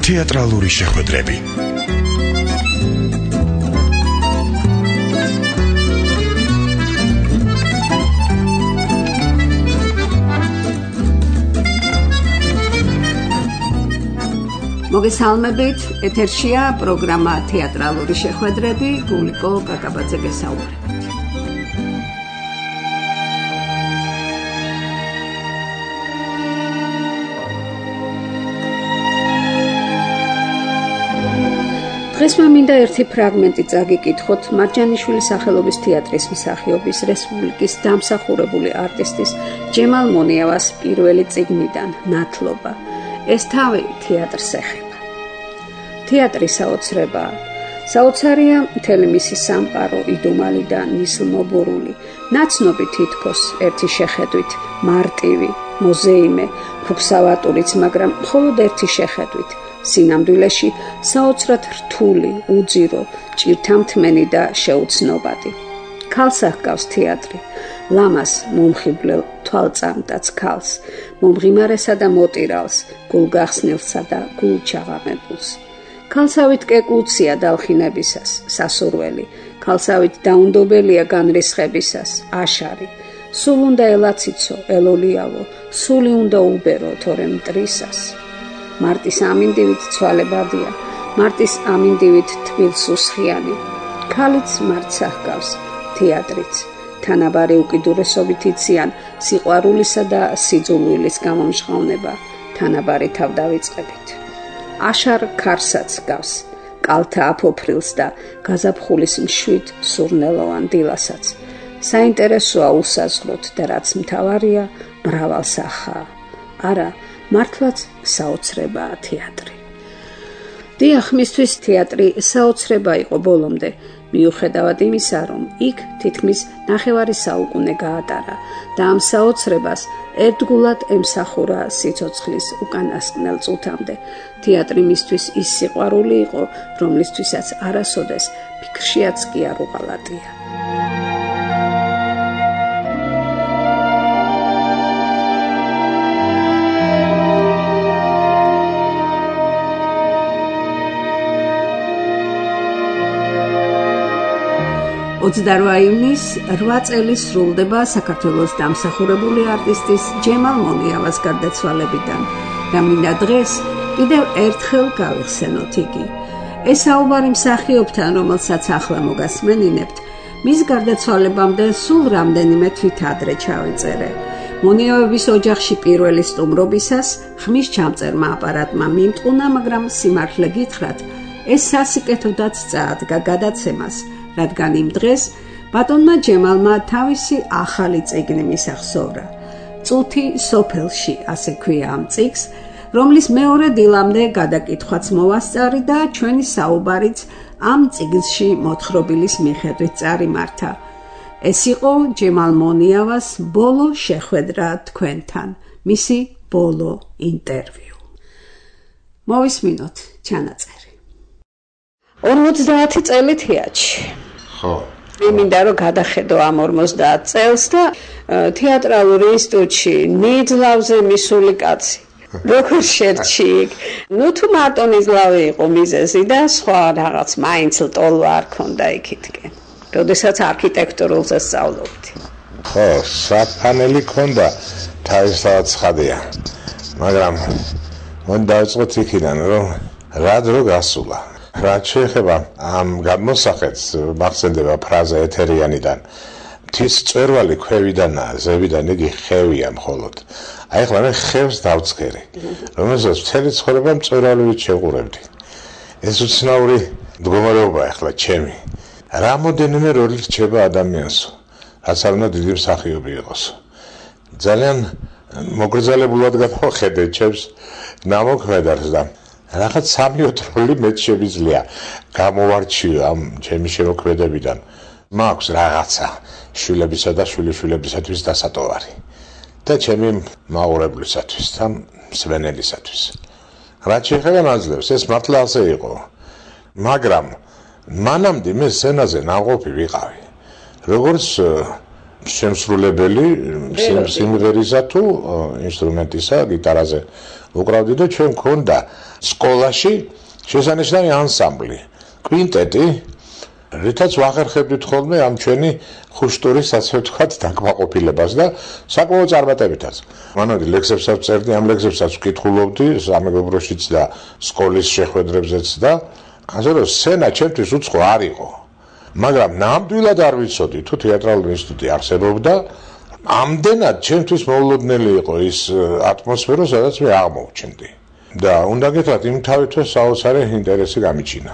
თეატრალური შეხვედრები. მოგესალმებით, ეთერშია პროგრამა თეატრალური შეხვედრები, გულიკო კაკაბაძე გესაუბრებით. დღეს მინდა ერთი ფრაგმენტი წაგიკითხოთ მარჯანიშვილის სახელობის თეატრის მსახიობის რესპუბლიკის დამსახურებული არტისტის ჯემალ მონიავას პირველი წიგნიდან ნათლობა. ეს თავი თეატრს ეხება. თეატრი საოცრებაა. საოცარია მთელი მისი სამყარო, იდუმალი და ნისლმობურული, ნაცნობი თითქოს ერთი შეხედვით, მარტივი, მოზეიმე, ფუქსავატურიც, მაგრამ მხოლოდ ერთი შეხედვით. სინამდვილეში საოცრად რთული, უძირო, ჭირთამთმენი და შეუცნობადი. ქალს აღგავს თეატრი, ლამას, მომხიბვლელ თვალწარმტაც ქალს, მომღიმარესა და მოტირალს, გულგახსნილსა და გულჩაღამებულს. ქალსავით კეკლუცია დალხინებისას, სასურველი, ქალსავით დაუნდობელია განრისხებისას, აშარი. სულ უნდა ელაციცო, ელოლიალო, სული უნდა უბერო, თორემ მტრისას. მარტის ამინდივით ცვალებადია, მარტის ამინდივით თბილსუსხიანი. ქალიც მარტს აღგავს, თეატრიც. თანაბარი უკიდურესობით იციან სიყვარულისა და სიძულვილის გამომჟღავნება, თანაბარი თავდავიწყებით. აშარ ქარსაც გავს, კალთა აფოფრილს და გაზაფხულის მშვიდ სურნელოვან დილასაც. საინტერესოა უსაზღვროთ და რაც მთავარია, მრავალსახაა. არა, მართლაც საოცრებაა თეატრი. დიახ, მისთვის თეატრი საოცრება იყო ბოლომდე, მიუხედავად იმისა, რომ იქ თითქმის ნახევარი საუკუნე გაატარა და ამ საოცრებას ერთგულად ემსახურა სიცოცხლის უკანასკნელ წუთამდე. თეატრი მისთვის ის სიყვარული იყო, რომლისთვისაც არასოდეს ფიქრშიაც კი არ უღალატია. იუნის 8 წელი სრულდება საქართველოს დამსახურებული არტისტის ჯემალ მონიავას გარდაცვალებიდან და მინდა დღეს კიდევ ერთხელ გავიხსენოთ იგი. ეს საუბარი მსახიობთან, რომელსაც ახლა მოგასმენინებთ, მის გარდაცვალებამდე სულ რამდენიმე თვით ადრე ჩავიწერე. მონიავების ოჯახში პირველი სტუმრობისას ხმის ჩამწერმა აპარატმა მიმტყუნა, მაგრამ სიმართლე გითხრათ, ეს სასიკეთოდაც წაადგა გადაცემას, რადგან იმ დღეს ბატონმა ჯემალმა თავისი ახალი წიგნი მისახსოვრა. წუთი სოფელში, ასე ქვია ამ წიგნს, რომლის მეორე დილამდე გადაკითხვაც მოვასწარი და ჩვენი საუბარიც ამ წიგნში მოთხრობილის მიხედვით წარიმართა. ეს იყო ჯემალ მონიავას ბოლო შეხვედრა თქვენთან, მისი ბოლო ინტერვიუ. მოვისმინოთ ჩანაწერი. 50 წელი თეატრში. ხო. მინდა რომ გადახედო ამ 50 წელს და თეატრალურ ინსტიტუტში ნიძლავზე მისული კაცი. როგორ შერჩი იქ? ნუ თუ მარტო ნიძლავი იყო მიზეზი და სხვა რაღაც მაინც ლტოლვა არ ქონდა იქითკენ. როდესაც არქიტექტურულზე სწავლობდი. ხო, საფანელი ქონდა თავისთავად ცხადია. მაგრამ მან დაიწყოთ იქიდან რომ რა დრო გასულა. რაც შეეხება ამ გადმოსახედს, მახსენდება ფრაზა ეთერიანიდან. მთის წვერვალი ქვევიდანაა, ზევიდან იგი ხევია მხოლოდ. აი ახლა მე ხევს დავწერი, რომელსაც მთელი ცხოვრება მწვერვალივით შეყურებდი. ეს უცნაური მდგომარეობაა ახლა ჩემი. რამოდენიმე როლი რჩება ადამიანსო, რაც არ უნდა დიდი მსახიობი იყოს. ძალიან მოგრძალებულად გადავხედე ჩემს ნამოქმედებს და რაღაც 3-4 როლი მეც შემიძლია გამოვარჩიო ამ ჩემი შემოქმედებიდან. მაქვს რაღაცა შვილებისა და შვილიშვილებისათვის დასატოვარი და ჩემი მაყურებლისათვის და მსმენელისათვის. რაც შეეხება ნაძლევს, ეს მართლა ასე იყო. მაგრამ მანამდე მე სცენაზე ნაყოფი ვიყავი. როგორც შემსრულებელი სიმღერისა თუ ინსტრუმენტისა გიტარაზე უკრავდი და ჩვენ გქონდა სკოლაში შესანიშნავი ანსამბლი, კვინტეტი, რითაც ვახერხებდით ხოლმე ამ ჩვენი ხუშტურის ასე ვთქვათ დაკმაყოფილებას და საკმაოდ წარმატებითაც. მანამდე ლექსებსაც წერდი, ამ ლექსებსაც ვკითხულობდი სამეგობროშიც და სკოლის შეხვედრებზეც და ასე რომ სცენა ჩემთვის უცხო არ იყო. მაგრამ ნამდვილად არ ვიცოდი თუ თეატრალური ინსტიტუტი არსებობდა, ამდენად ჩემთვის მოულოდნელი იყო ის ატმოსფერო, სადაც მე აღმოვჩნდი. და უნდა გითხრათ, იმ თავითვე საოცარი ინტერესი გამიჩინა.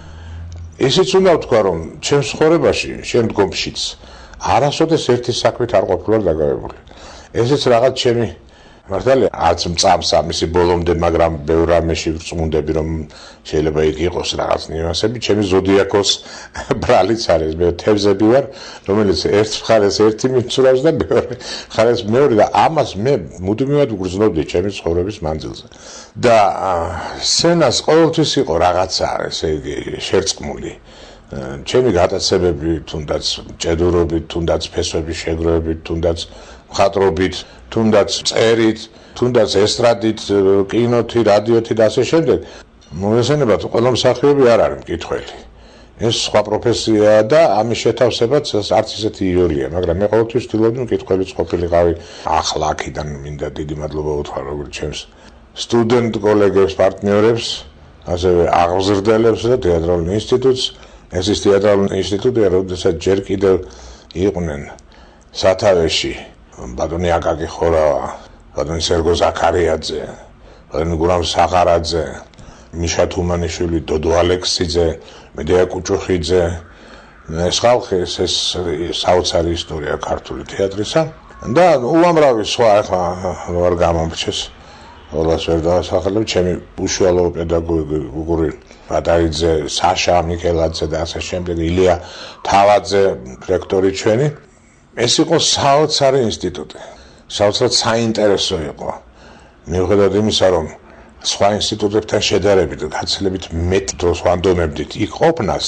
ისიც უნდა ვთქვა, რომ ჩემს ცხოვრებაში შემდგომშიც არასოდეს ერთი საქმით არ ყოფილა დაგავებული. ესეც რაღაც ჩემი მართალია არც მწამს ამისი ბოლომდე, მაგრამ ბევრ რამეში ვწმუნდები, რომ შეიძლება იქ იყოს რაღაც ნიუანსები. ჩემი ზოდიაქოს ბრალიც არის, მე თევზები ვარ, რომელიც ერთ მხარეს ერთი მიცურავს და მეორე მხარეს მეორე და ამას მე მუდმივად ვგრძნობდი ჩემი ცხოვრების მანძილზე. და სცენას ყოველთვის იყო რაღაცა, ესე იგი, შერწყმული. ჩემი გატაცებები, თუნდაც ჭედურობით, თუნდაც ფესვების შეგროვებით, თუნდაც მხატვრობით, თუნდაც წერით, თუნდაც ესტრადით, კინოთი, რადიოთი და ასე შემდეგ. მოგესალმებათ, ყველა მსახიობი არ არის მკითხველი. ეს სხვა პროფესიაა და ამის შეთავსებაც არც ისეთი იოლია, მაგრამ მე ყოველთვის ვთვლობდი მკითხველიც ყოფილიყავი. ახლა აქედან მინდა დიდი მადლობა უთხრა როგორც ჩემს სტუდენტ კოლეგებს, პარტნიორებს, ასევე აღზრდელებს და თეატრალურ ინსტიტუტს. ეს ის თეატრალური ინსტიტუტია, როდესაც ჯერ კიდევ იყვნენ სათავეში ბატონი აკაკი ხორავა, ბატონი სერგო ზაქარიაძე, ბატონი გურამ საღარაძე, მიშა თუმანიშვილი, დოდო ალექსიძე, მედეა კუჭუხიძე. ეს ხალხი ეს საოცარი ისტორია ქართული თეატრისა და უამრავი სხვა ახლა არ გამომრჩეს. ყველას ვერ დავასახელებ, ჩემი უშუალო პედაგოგური ბატარიძე, საშა მიქელაძე და ასე შემდეგ, ილია თავაძე, რექტორი ჩვენი. ეს იყო საოცარი ინსტიტუტი. საოცრად საინტერესო იყო. მიუხედავად იმისა, რომ სხვა ინსტიტუტებთან შედარებით გაცილებით მეტ დროს ვანდომებდით იქ ყოფნას,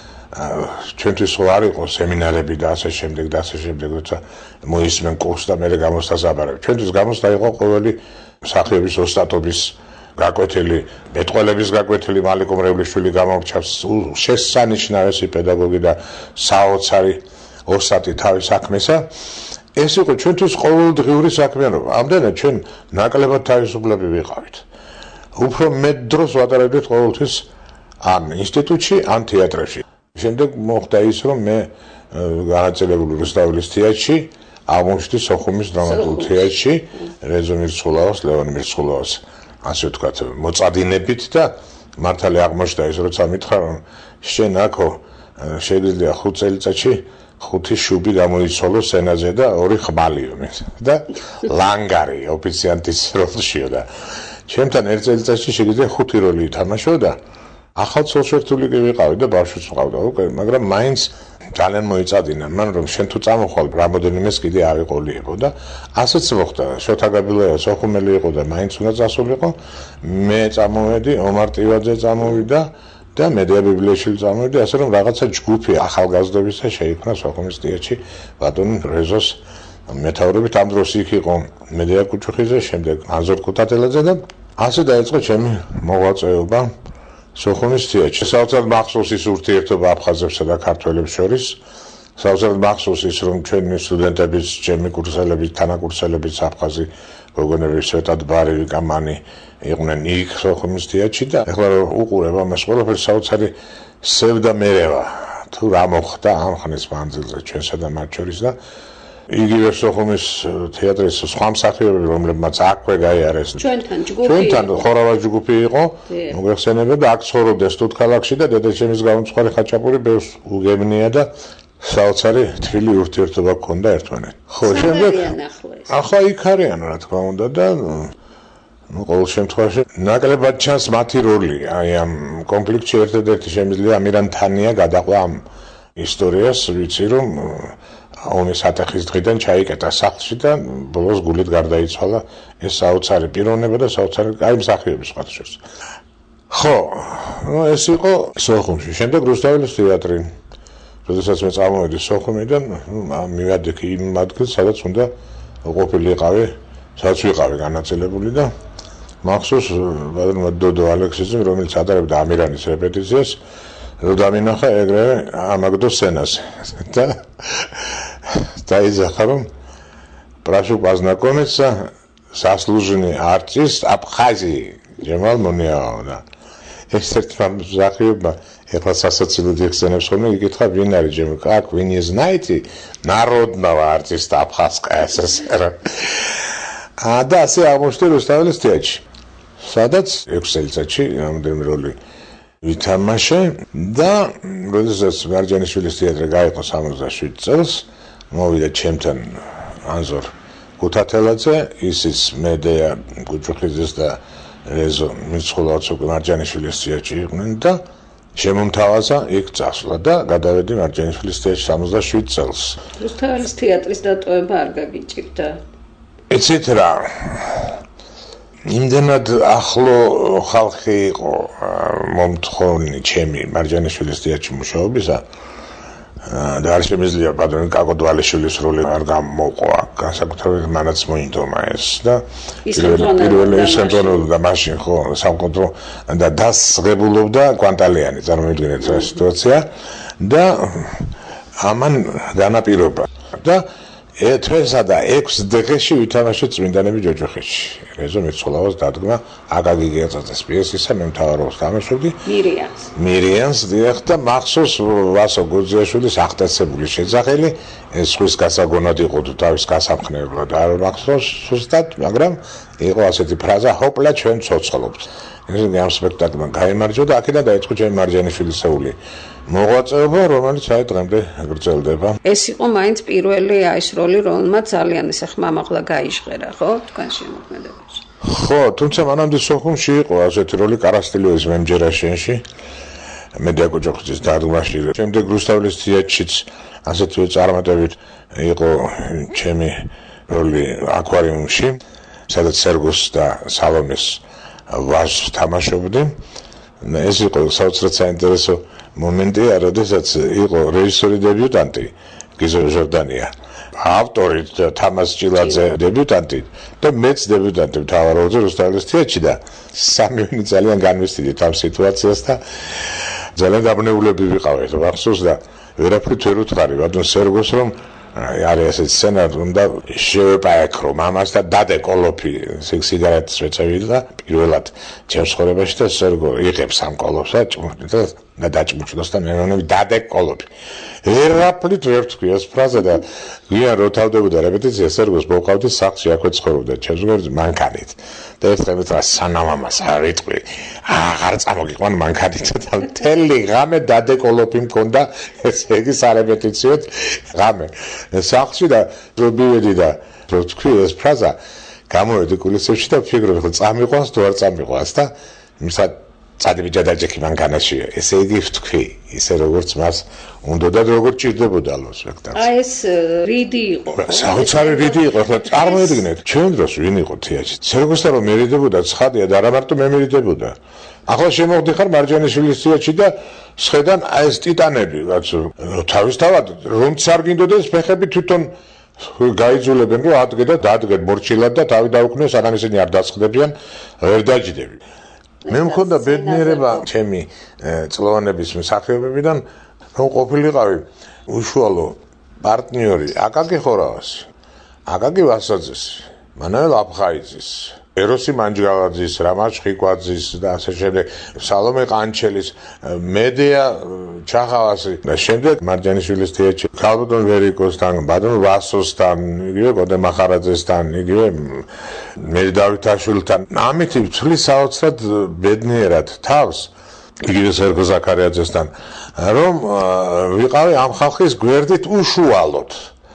ჩვენთვის არ იყო სემინარები და ასე შემდეგ და ასე შემდეგ, როცა მოისმენ კურსს და მე გამოსასაბარებ. ჩვენთვის გამოსდა იყო ყოველი მსახიობის ოსტატობის გაკვეთილი, მეტყველების გაკვეთილი, მალიკო მრევლიშვილი გამორჩავს შესანიშნავი პედაგოგი და საოცარი ოსტატი თავის საქმესა. ეს იყო ჩვენთვის ყოველდღიური საქმიანობა. ამდენად ჩვენ ნაკლებად თავისუფლები ვიყავით. უფრო მეტ დროს ვატარებდით ყოველთვის ამ ინსტიტუტში, ამ თეატრებში. შემდეგ მოხდა ის, რომ მე განაწილებული რუსთაველის თეატრში, აღმოჩნდი სოხუმის დრამატულ თეატრში, რეზო მირცხულაოს, ლევან მირცხულაოს, ასე ვთქვათ, მოწადინებით და მართალი აღმოჩნდა ის, როცა მითხრა, რომ შენ აქო შეიძლება 5 წელიწადში 5 შუბი გამოიცვალო სცენაზე და 2 ხმალიო და ლანგარი ოფიციანტის როლშიო და ჩემთან 1 წელიწადში შეიძლება 5 როლი ითამაშო და ახალ ცოლშერთული კი ვიყავი და ბავშვიც ვყავდა უკვე, მაგრამ მაინც ძალიან მოიწადინა მან, რომ შენ თუ წამოხვალ რამოდენიმეს კიდე ავიყოლიებო და ასეც მოხდა. შოთა გაბილოია სოხუმელი იყო და მაინც უნდა წასულიყო. მე წამოვედი, ომარ ტივაძე წამოვიდა და მედეა ბიბლიაშვილი წამოვიდა, ასე რომ რაღაცა ჯგუფი ახალგაზრდებისა შეიქმნა სოხუმის თეატრში ბატონ რეზოს მეთაურობით. ამ დროს იქ იყო მედეა კუჭუხიძე, შემდეგ ანზორ კუტატელაძე და ასე დაიწყო ჩემი მოღვაწეობა სოხუმის თეატრში. საოცრად მახსოვს ის ურთიერთობა აფხაზებსა და ქართველებს შორის. საოცრად მახსოვს ის, რომ ჩვენი სტუდენტების, ჩემი კურსელების, თანაკურსელების აფხაზი გოგონები სვეტად ბარივი კამანი იყვნენ იქ სოხუმის თეატრში და ეხლა რომ უყურებ ამას ყველაფერს საოცარი სევდა მერევა თუ რა მოხდა ამ ხნის მანძილზე ჩვენსა და მათ შორის და იგივე სოხუმის თეატრის სხვა მსახიობები, რომლებმაც აქვე გაიარეს. ჩვენთან ხორავა ჯგუფი იყო, მოგეხსენებათ და აქ ცხოვრობდა სტუდქალაქში და დედაჩემის გამომწვარი ხაჭაპური ბევრს უგებნია და საოცარი თბილი ურთიერთობა ჰქონდა ერთმანეთთან. ხო, შემდეგ ახლა იქ არიან რა თქმა უნდა და ყოველ შემთხვევაში ნაკლებად ჩანს მათი როლი. აი ამ კონფლიქტში ერთადერთი შემიძლია ამირან თანია გადაყვა ამ ისტორიას, ვიცი რომ ომის ატეხის დღიდან ჩაიკეტა სახლში და ბოლოს გულით გარდაიცვალა. ეს საოცარი პიროვნება და საოცარი კაი მსახიობი სხვათა შორის. ხო, ეს იყო სოხუმში. შემდეგ რუსთაველის თეატრი. როდესაც მე წამოვედი სოხუმიდან, მივედექი იმ ადგილს, სადაც უნდა ყოფილიყავი, სადაც ვიყავი განაწილებული და მახსოვს ბატონმა დოდო ალექსიძემ, რომელიც ატარებდა ამირანის რეპეტიციას, რომ დამინახა ეგრევე ამაგდო სცენაზე. და დაიძახა, რომ прошу познакомиться заслуженный артист Абхазии Джемал Мунияова. Ერთ-ერთმა მსახიობმა ეხლა სასაცილოდ იხსენებს ხოლმე, იკითხა ვინ არის Джемал, как вы не знаете народного артиста Абхазской ССР. და ასე აღმოჩნდა რუსთაველის თეატრში. სადაც 6 წელიწადში რამდენიმე როლი ვითამაშე და როდესაც მარჯანიშვილის თეატრი გაიყო 67 წელს, მოვიდა ჩემთან ანზორ გუთათელაძე, ისიც მედეა გუჩუხიძეს და რეზო მიცხოვლაც უკვე მარჯანიშვილის თეატრში იყვნენ და შემომთავაზა იქ წასვლა და გადავედი მარჯანიშვილის თეატრში 77 წელს. რუსთაველის თეატრის დატოვება არ გაგიჭირდა? იცით რა, იმდენად ახლო ხალხი იყო მომთხოვნი ჩემი მარჯანიშვილის თეატრში მუშაობისა და არ შემიძლია ბატონი კაკო დვალიშვილის როლი არ გამოყვა, განსაკუთრებით მანაც მოინდომა ეს და პირველი ისენტრონულობდა მაშინ ხო სამყარო და დასღებულობდა კვანტალიანი, წარმოიდგინეთ რა სიტუაცია და ამან განაპირობა და თვესა და 6 დღეში ვითამაშე წმინდანები ჯოჯოხეთში. რეზო მეცხოვლავას დადგმა აკაკი გეწაწეს პიესისა, მე მთავარობს თამაშობდი მირიანს დიახ და მახსოვს ვასო გუძიაშვილის აღტაცებული შეძახელი ეს ხვის გასაგონად იყო თუ თავის გასამხნევებლად არ მახსოვს ზუსტად, მაგრამ იყო ასეთი ფრაზა ჰოპლა ჩვენ ცოცხლობთ. ეს ამ სპექტაკლმა გაიმარჯვა და აქედან დაიწყო ჩემი მარჯანიშვილისეული მოღვაწეობა, რომელიც აი დღემდე გრძელდება. ეს იყო მაინც პირველი ეს როლი, რომელმაც ძალიან ისე ხმამაღლა გაიჟღერა, ხო, თქვენ შემოქმედებაში? ხო, თუმცა მანამდე სოხუმში იყო ასეთი როლი კარასტილიოვის მემჯერაშენში, მედია გუჯოხიძის დადგმაში. შემდეგ რუსთაველის თეატრშიც ასეთივე წარმატებით იყო ჩემი როლი აკვარიუმში, სადაც სერგოს და სალომეს ვაჟს თამაშობდი. ეს იყო საოცრად საინტერესო მომენტია, როდესაც იყო რეჟისორი დებიუტანტი გიზო ჟორდანია, ავტორი თამაზ ჭილაძე დებიუტანტი და მეც დებიუტანტი მთავარ როლზე რუსთაველის თეატრში და სამივე ძალიან განვესწრით ამ სიტუაციას და ძალიან დაბნეულები ვიყავით, მახსოვს და ვერაფრით ვერ უთხარი ბატონ სერგოს რომ არის ესეთი სცენა, უნდა შევეპაექრო მამას და დადე კოლოფი სიგარეტს ვეწევი და პირველად ჩემს ცხოვრებაში და სერგო იღებს ამ კოლოფს და დაჭმუჭდოს და მე მგონი დადე კოლოფი. ვერაფრით ვერ ვთქვი ეს ფრაზა და გვიან რო თავდებოდა რეპეტიცია სერგოს მოვყავდი სახლში აქვე ცხოვრობდა ჩემს გვერდზე მანქანით და ერთხელ რა სანამამას არ ვიტყვი აღარ წამოგიყვან მანქანით და მთელი ღამე დადე კოლოფი მქონდა ესე იგი სარეპეტიციოდ ღამე სახლში და რო მივედი და რო ვთქვი ეს ფრაზა გამოვედი კულისებში და ვფიქრობ ხო წამიყვანს თუ არ წამიყვანს და იმსა წადები ჯადაჯექი მანქანაში ესე იგი ვთქვი ისე როგორც მას უნდა და როგორც ჭირდებოდა ალო სპექტაკლს. აი ეს რიდი იყო. საოცარი რიდი იყო. ახლა წარმოედგინეთ, ჩვენ დროს ვინ იყო თეატრში? სერგოსთან რომ მერიდებოდა ცხადია და არა მარტო მე მერიდებოდა. ახლა შემოვდიხარ მარჯანიშვილის თეატრში და სხედან აი ეს ტიტანები, რაც თავისთავად რომც არ გინდოდეს ფეხები თვითონ გაიძულებენ რომ ადგე და დადგენ მორჩილად და თავი დაუქმნეს, სანამ ისინი არ დასხდებიან, ვერ დაჯდები. მე მქონდა ბედნიერება ჩემი წლოვანების მსახიობებიდან რომ ყოფილიყავი უშუალო პარტნიორი აკაკი ხორავას, აკაკი ვასაძის, მანუელ აფხაიძის, ეროსი მანჯგალაძის, რამაზ ხვიკვაძის და ასე შემდეგ, სალომე ყანჩელის, მედეა ჩახავასი და შემდეგ მარჯანიშვილის თეატრში ქალბატონ ვერიკოსთან, ბატონ ვასოსთან, იგივე გოდე მახარაძესთან, იგივე მერი დავითაშვილთან. ამითი ვცვლი საოცრად ბედნიერად თავს, იგივე სერგო ზაქარიაძესთან, რომ ვიყავი ამ ხალხის გვერდით უშუალოდ.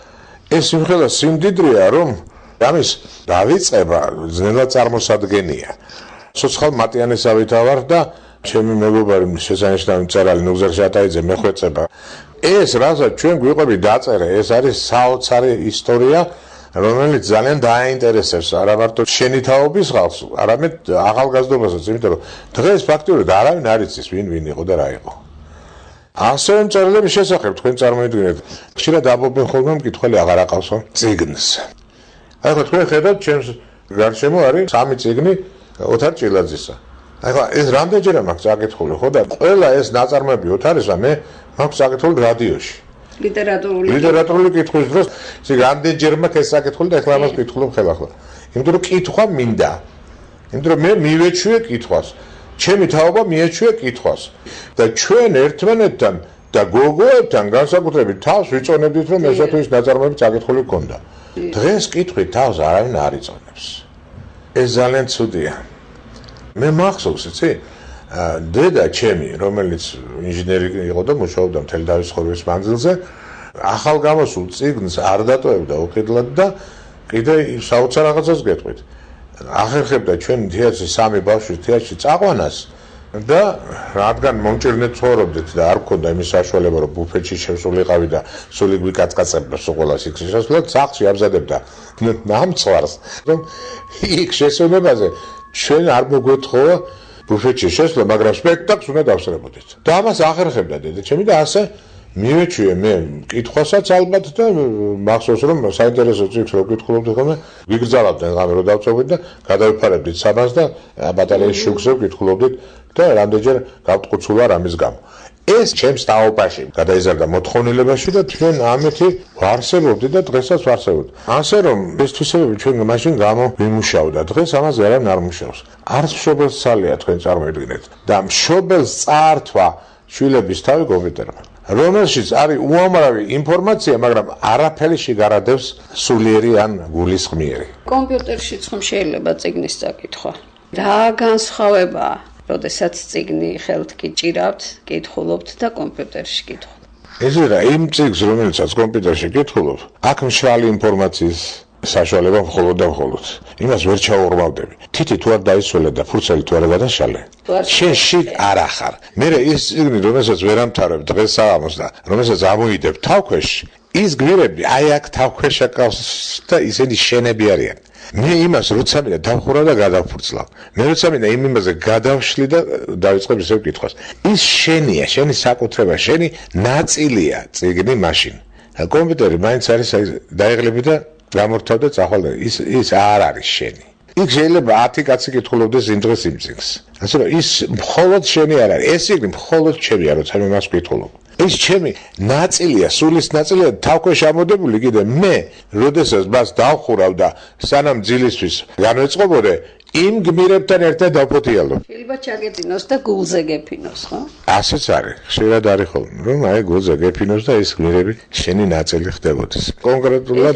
ეს იმხელა სიმდიდრეა, რომ ამის დავიწყება ძნელად წარმოსადგენია. სოციალ მატიანესავით ავარ და ჩემი მეგობარი შესანიშნავი მწერალი ნუგზარ შატაიძე მეხვეწება. ეს რასაც ჩვენ გვიყვები დაწერა, ეს არის საოცარი ისტორია, რომელიც ძალიან დააინტერესებს არა მარტო შენი თაობის ხალხს, არამედ ახალგაზრდობასაც, იმიტომ რომ დღეს ფაქტობრივად არავინ არ იცის ვინ იყო და რა იყო. ასევე მწერლების შესახებ თქვენ წარმოიდგინეთ, ხშირად ამბობენ ხოლმე მკითხველი აღარ აყავსო წიგნს. აი ხო თქვენ ხედავთ ჩემს გარშემო არის 3 წიგნი ოთარ ჭილაძისა. აი ხო ეს რამდენჯერა მაქვს წაკითხული ხო და ყველა ეს ნაწარმოები ოთარისა მე მაქვს წაკითხული რადიოში. ლიტერატურული კითხვის დროს ისე რამდენჯერ მაქვს ეს საკითხული და ეხლა მას კითხულობ ხელახლა. იმიტომ რომ კითხვა მინდა. იმიტომ რომ მე მივეჩვიე კითხვას. ჩემი თაობა მიეჩვია კითხვას და ჩვენ ერთმანეთთან და გოგოებთან განსაკუთრებით თავს ვიწონებდით რომ ესათვის ნაწარმოები წაკითხული გქონდა. დღეს კითხვით თავს არავინ არ იწონებს. ეს ძალიან ცუდია. მე მახსოვს, იცი? დედა ჩემი, რომელიც ინჟინერი იყო და მუშაობდა მთელი თავის ცხოვრების მანძილზე, ახალ გამოსულ წიგნს არ დატოვებდა უყიდლად და კიდე საოცარ რაღაცას გეტყვით. ახერხებდა ჩვენ თეატრში 3 ბავშვი თეატრში წაყვანას და რადგან მომჭირნეთ ცხოვრობდით და არ გქონდა იმის საშუალება რომ ბუფეტში შევსულიყავი და სული გვიკაცკაცებდა სოყოლას იქ შესასვლელად სახლში აბზადებდა ნამცვარს რომ იქ შესვენებაზე ჩვენ არ მოგვეთხოვა ბუფეტში შესვლა მაგრამ სპექტაკლს უნდა დავსწრებოდით და ამას ახერხებდა დედა ჩემი და ასე მივეჩვიე მე კითხვასაც ალბათ და მახსოვს რომ საინტერესო წიგნს რო კითხულობდი ხოლმე ვიგრძალებდნენ ღამე რო დავწევით და გადავიფარებდით საბას და ბატალიის შუქზე ვკითხულობდით და რამდენჯერ გავტყუცულა რამის გამო ეს ჩემს თაობაში გადაიზარდა მოთხოვნილებაში და ჩვენ ამეთი ვარსებობდით და დღესაც ვარსებობთ ასე რომ ეს თვისებები ჩვენ მაშინ გამომიმუშავდა დღეს ამაზე არავინ არ მუშაობს არც მშობელს ძალია თქვენ წარმოიდგინეთ და მშობელს წაართვა შვილების თავი კომპიუტერმა რომელშიც არის უამრავი ინფორმაცია, მაგრამ არაფერი შეგარადებს სულიერი ან გულისხმიერი. კომპიუტერშიც ხომ შეიძლება წიგნის წაკითხვა. რა განსხვავებაა, როდესაც წიგნი ხელთ გიჭირავთ, კითხულობთ და კომპიუტერში კითხულობთ. ესე რა, იმ წიგნს, რომელსაც კომპიუტერში კითხულობ, აქ მშრალი ინფორმაციის საშუალება მხოლოდ და მხოლოდ. იმას ვერ ჩაუღრმავდები. თითი თუ არ დაისვლა და ფურცელი თუ არ გადაშალე. შენ შიგ არ ახარ. მე ის წიგნი, რომელსაც ვერ ამთავრებ დღეს საღამოს და რომელსაც ამოიდებ თავქვეშში, ის გვირები აი აქ თავქვეშ აკავს და ისინი შენები არიან. მე იმას როცა მინდა დავხურავ და გადავფურცლავ. მე როცა მინდა იმაზე გადავშლი და დავიწყებ ისევ კითხვას. ის შენია, შენი საკუთრება, შენი ნაწილია წიგნი მაშინ. კომპიუტერი მაინც არის დაიღლები და გამორთავდა წახვალ ის არ არის შენი. იქ შეიძლება 10 კაცი კითხულობდეს იმ დღეს იმ წიგნს. ასე რომ ის მხოლოდ შენი არ არის. ეს წიგნი მხოლოდ ჩემია, როცა მე მას ვკითხულობ. ეს ჩემი ნაწილია, სულის ნაწილია, თავქვეშ ამოდებული კიდე მე, როდესაც მას დავხურავ და სანამ ძილისთვის განვეწყობოდე, იმ გმირებთან ერთად დავფოთიალო. შეიძლება ჩაგეწინოს და გულზე გეფინოს, ხო? ასეც არის. ხშირად არის ხოლმე, რომ აი გულზე გეფინოს და ეს გმირები შენი ნაწილი ხდებოდეს. კონკრეტულად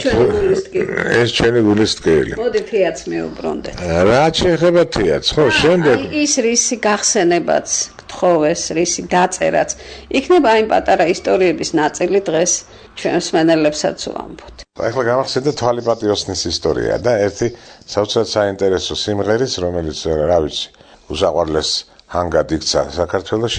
ეს ჩვენი გულის ტკივილი. მოდი თეატრს მეუბრუნდეთ. რა შეიძლება თეატრს, ხო, შემდეგ ის რისი გახსენებაც გთხოვეს, რისი დაწერაც, იქნება აი პატარა ისტორიების ნაწილი დღეს ჩვენს მენელებსაც ვამბობთ. ახლა გამახსენდა თვალი პატიოსნის ისტორია და ერთი საოცრად საინტერესო სიმღერის, რომელიც რა ვიცი, უსაყვარლეს ჰანგად იქცა საქართველოში.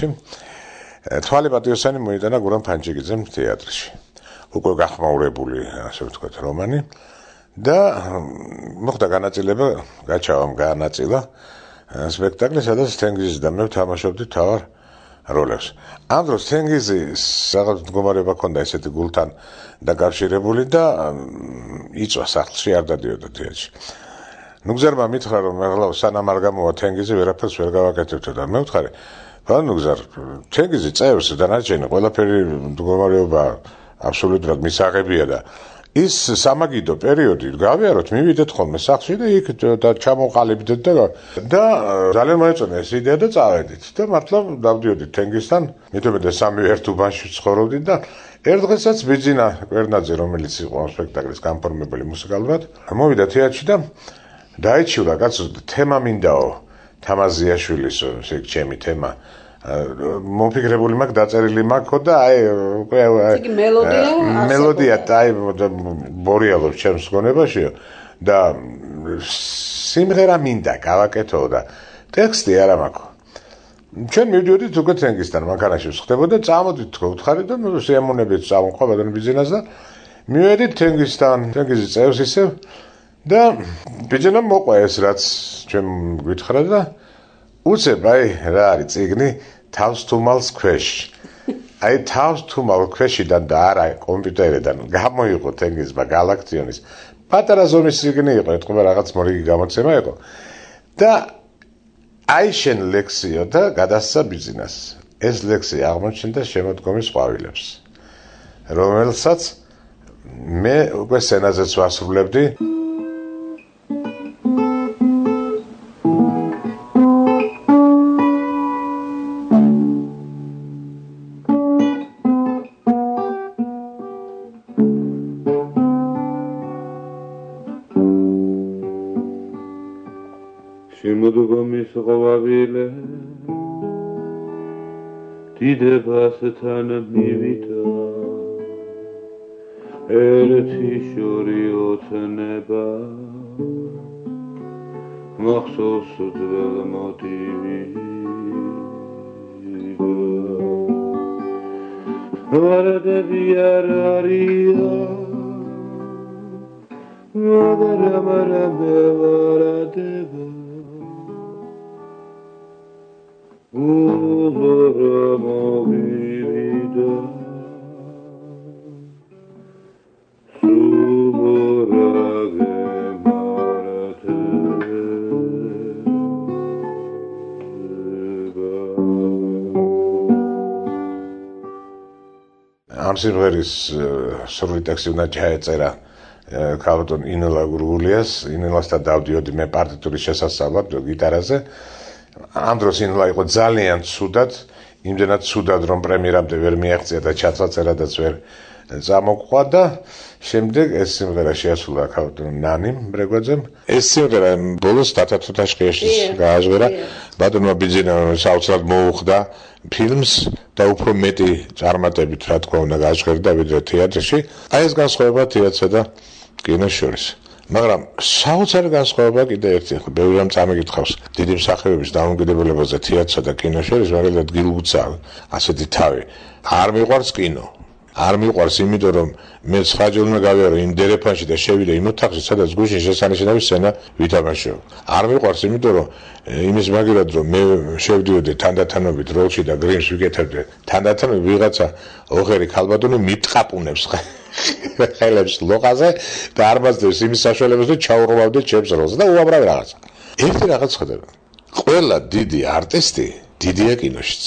თვალი პატიოსანი მოიტანა გურამ ფანჯიგიძემ თეატრში. უკვე გახმაურებული, ასე ვთქვათ, რომანი და მოხდა განაწილება, გაჩავამ განაწილა სპექტაკლი, სადაც თენგიზი და მე ვთამაშობდით თავარ როლებს. ამ დროს თენგიზი რაღაც მდგომარეობა ჰქონდა ესეთი გულთან დაკავშირებული და იწვა სახლში არ დადიოდა თეატრში. ნუგზარმა მითხრა რომ ახლა სანამ არ გამოვა თენგიზი ვერაფერს ვერ გავაკეთებთო და მე ვთხარი ნუგზარ თენგიზი წევს დანარჩენი ყველაფერი მდგომარეობა აბსოლუტურად მისაღებია და ის სამაგიდო პერიოდი გავიაროთ მივიდეთ ხოლმე სახლში და იქ და ჩამოყალიბდეთ და ძალიან მოეწონა ეს იდეა და წავედით და მართლა დავდიოდით თენგიზთან მithumedes სამივე ერთ უბანში ცხოვრობდით და ერთ დღესაც ბიძინა კვერნაძე რომელიც იყო ამ სპექტაკლის განფორმებელი მუსიკალურად მოვიდა თეატრში და დაიჩილა კაცო თემა მინდაო თამაზიაშვილის ეს ჩემი თემა მოფიქრებული მაქვს დაწერილი მაქვს და აი უკვე მელოდია აი ბორიალობს ჩემს გონებაშიო და სიმღერა მინდა გავაკეთო და ტექსტი არა მაქვს ჩვენ მივდიოდით უკვე თენგიზთან მანქანაში ხდებოდა წამოდით თქო უთხარი და შეამონებით წამოყვა ბატონ ბიძინას და მივედით თენგიზთან თენგიზი წევს ისე და ბიძინამ მოყვა ეს რაც ჩვენ გვითხრა და უცებ აი რა არის წიგნი თავს თუმალს ქვეშ აი თავს თუ მოვქვეშიდან და არა კომპიუტერიდან გამოიყოთ ენგიზმა გალაქტიონის პატარა ზომის რიგნი იყო, ეთქობა რაღაც მორიგი გამოცემა იყო და აი შენ ლექსიო და გადასცა ბიზნეს. ეს ლექსი აღმოჩნდა შემოდგომის ყვავილებს, რომელსაც მე უკვე სცენაზეც ვასრულებდი. შემოდგომის ყვავილე დიდებასთან მივიდა ერთი შორი ოცნება მახსოვს ძველ მოტივირება ვარდები არ არიან მაგრამ ვარდება ამ სიმღერის სრული ტექსტი უნდა ჩაეწერა ქალბატონ ინელა გურგულიას. ინელასთან დავდიოდი მე პარტიტურის შესასწავლად გიტარაზე. ამ დროს ინელა იყო ძალიან ცუდად, იმდენად ცუდად, რომ პრემიერამდე ვერ მიაღწია და ჩაწერადაც ვერ წამოყვა და შემდეგ ეს სიმღერა შეასრულა ქალბატონ ნანიმ ბრეგვაძემ. ეს სიმღერა ბოლოს დათათო თაშყიაშვილს გააჟღერა. ბატონმა ბიძინამ საოცრად მოუხდა ფილმს და უფრო მეტი წარმატებით რა თქმა უნდა გააჟღერდა ვიდრე თეატრში. აი ეს განსხვავება თეატრსა და კინოს შორის. მაგრამ საოცარი განსხვავება კიდე ერთი, ხო, ბევრი რამ წამიგითხავს დიდი მსახიობების დამოუკიდებლობაზე თეატრსა და კინოს შორის, მაგალითად გილ უცა ასეთი თავი. არ მიყვარს კინო. არ მიყვარს იმიტომ რომ მე სხვაჯერ უნდა გავიარო იმ დერეფანში და შევიდე იმ ოთახში, სადაც გუშინ შესანიშნავი სცენა ვითამაშო. არ მიყვარს იმიტომ რომ იმის მაგერად რომ მე შევდიოდი თანდათანობით როლში და გრიმს ვიკეთებდი. თანდათანობით ვიღაცა ოღერი ქალბატონი მიტყაპუნებს ხელებს ლოყაზე და არ მასდევს იმის საშუალებას რომ ჩაუროვავდე ჩემს როლს და უამრავი რაღაცა. ერთი რაღაც ხდება. ყველა დიდი არტისტი დიდია კინოშიც.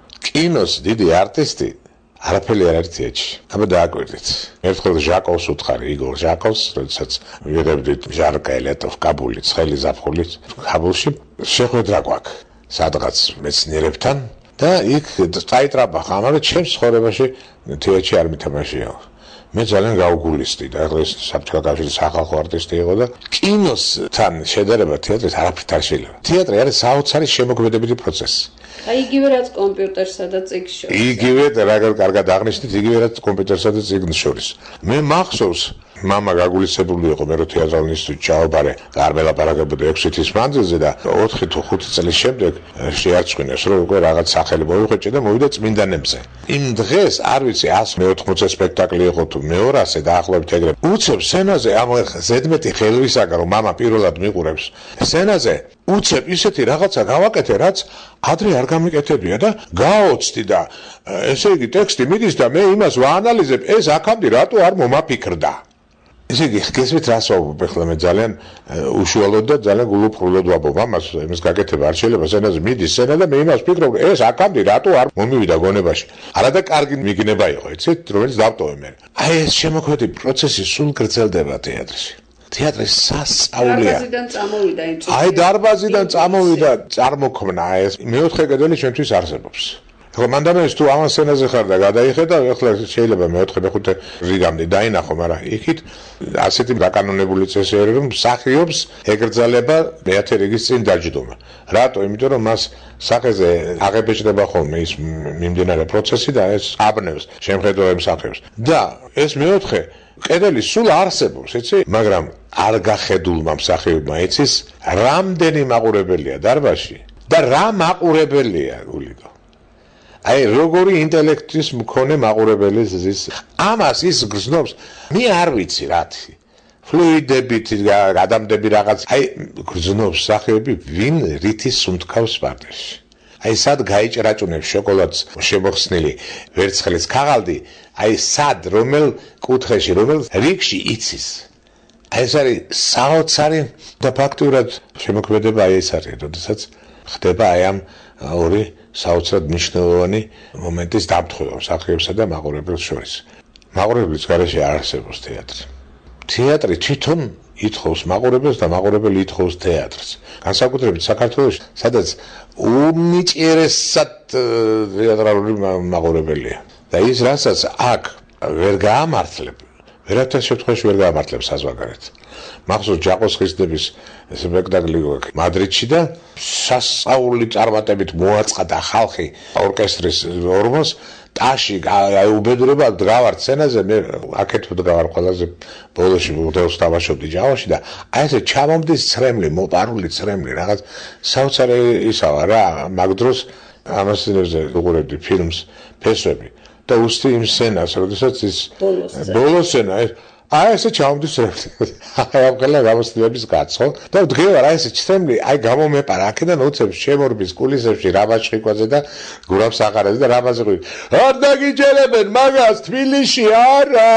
კინოს დიდი არტისტი არაფერი არ არის თეატრში. აბა დააკვირდით. ერთხელ ჟაკოვს უთხარი, იგორ ჟაკოვს, როდესაც ვიღებდით ჟარკა ელეტოვ კაბული, ცხელი ზაფხულით კაბულში, შეხვედრა გვაქვს სადღაც მეცნიერებთან და იქ წაიტრაბახა, მაგრამ ჩემს ცხოვრებაში თეატრში არ მითამაშია. მე ძალიან გავგულისდი და ეს საბჭოთა კავშირის სახალხო არტისტი იყო და კინოსთან შედარება თეატრის არაფრით არ შეიძლება. თეატრი არის საოცარი შემოქმედებითი პროცესი. აი იგივე რაც კომპიუტერსა და წიგნს შორის. იგივე რაღაც კარგად აღნიშნით, იგივე რაც კომპიუტერსა და წიგნს შორის. მე მახსოვს მამა გაგულისებული იყო მე რო თეატრალურ ინსტიტუტში ჩავაბარე, არ მელაპარაკებოდა 6 თვის მანძილზე და 4 თუ 5 წლის შემდეგ შეარჩხინეს რომ უკვე რაღაც სახელი მოიხვეჭე და მოვიდა წმინდანებზე. იმ დღეს არ ვიცი 180 სპექტაკლი იყო თუ მე200 დაახლოებით ეგრე. უცებ სცენაზე ამ ზედმეტი ხელვისაგან რომ მამა პირველად მიყურებს სცენაზე უცებ ისეთი რაღაცა გავაკეთე რაც ადრე არ გამიკეთებია და გაოცდი და ესე იგი ტექსტი მიდის და მე იმას ვაანალიზებ ეს აქამდე რატო არ მომაფიქრდა. ესე იგი გესმით რას ვამბობ ახლა მე ძალიან უშუალოდ და ძალიან გულუბრყვილად ვამბობ ამას იმის გაკეთება არ შეიძლება სცენაზე მიდის სცენა და მე იმას ვფიქრობ ეს აქამდე რატო არ მომივიდა გონებაში. არადა კარგი მიგნება იყო იცით რომელიც დავტოვე მე. აი ეს შემოქმედი პროცესი სულ გრძელდება თეატრში. თეატრი სასწაულია. დარბაზიდან წამოვიდა იმ წუთში. აი დარბაზიდან წამოვიდა წარმოქმნა ეს მეოთხე კედელი ჩვენთვის არსებობს. ხო მანდამეს თუ ამან სცენაზე ხარ და გადაიხედა, ახლა შეიძლება მეოთხე მეხუთე რიგამდე დაინახო, მაგრამ იქით ასეთი დაკანონებული წესი არის, რომ მსახიობს ეკრძალება მეათე რიგის წინ დაჯდომა. რატო? იმიტომ რომ მას სახეზე აღებეჭდება ხოლმე ის მიმდინარე პროცესი და ეს აბნევს შემხედრებელ მსახიობს. და ეს მეოთხე კედელი სულ არსებობს, იცი? მაგრამ არ გახედულმა მსახიობმა იცის, რამდენი მაყურებელია დარბაზში და რა მაყურებელია გულიკო. აი როგორი ინტელექტის მქონე მაყურებელი ზის ამას ის გრძნობს მე არ ვიცი რათი ფლუიდებით გადამდები რაღაც აი გრძნობს სახეები ვინ რითი სუნთქავს პარტერში აი სად გაიჭრაჭუნებს შოკოლადს შემოხსნილი ვერცხლის ქაღალდი, აი სად რომელ კუთხეში, რომელ რიგში იცის. აი ეს არის საოცარი და ფაქტურად შემოქმედება აი ეს არის, როდესაც ხდება აი ამ ორი საოცრად მნიშვნელოვანი მომენტის დამტყვევა მსახიობსა და მაყურებელს შორის. მაყურებლის გარეშე არ არსებობს თეატრი. თეატრი თვითონ ითხოვს მაყურებელს და მაყურებელი ითხოვს თეატრს. განსაკუთრებით საქართველოში, სადაც უმეჭერესად თეატრალური მაყურებელია. და ის რასაც აქ ვერ გაამართლებ, ვერაფერ შემთხვევაში ვერ გაამართლებ საზღვარგარეთ. მახსოვს ჯაყოს ხიზდების სპექტაკლი მადრიდში და სასწაული წარმატებით მოაწყდა ხალხი ორკესტრის ორმოს ტაში უბედურება დგავარ სცენაზე მე აქეთ დგავარ ყველაზე ბოლოში მოდელს თამაშობდი ჯავაში და აი ესე ჩამომდის ცრემლი მოპარული ცრემლი რაღაც საოცარი ისაა რა მაგ დროს ამასინებზე უყურებდი ფილმს ფესვები და უსტი იმ სცენას როდესაც ის ბოლო სცენა აი ესე ჩამომდის ცრემლი აი ამ ყველა გამოსtildeების გაცო და დგევარ აი ესე ცრემლი აი გამომეპარა აქედან უცებს შემორბის კულისებში რაბაჭყიკვაზე და გურამ საყარაძე და რაბაზღვი არ დაგიჯერებენ მაგას თბილისში არა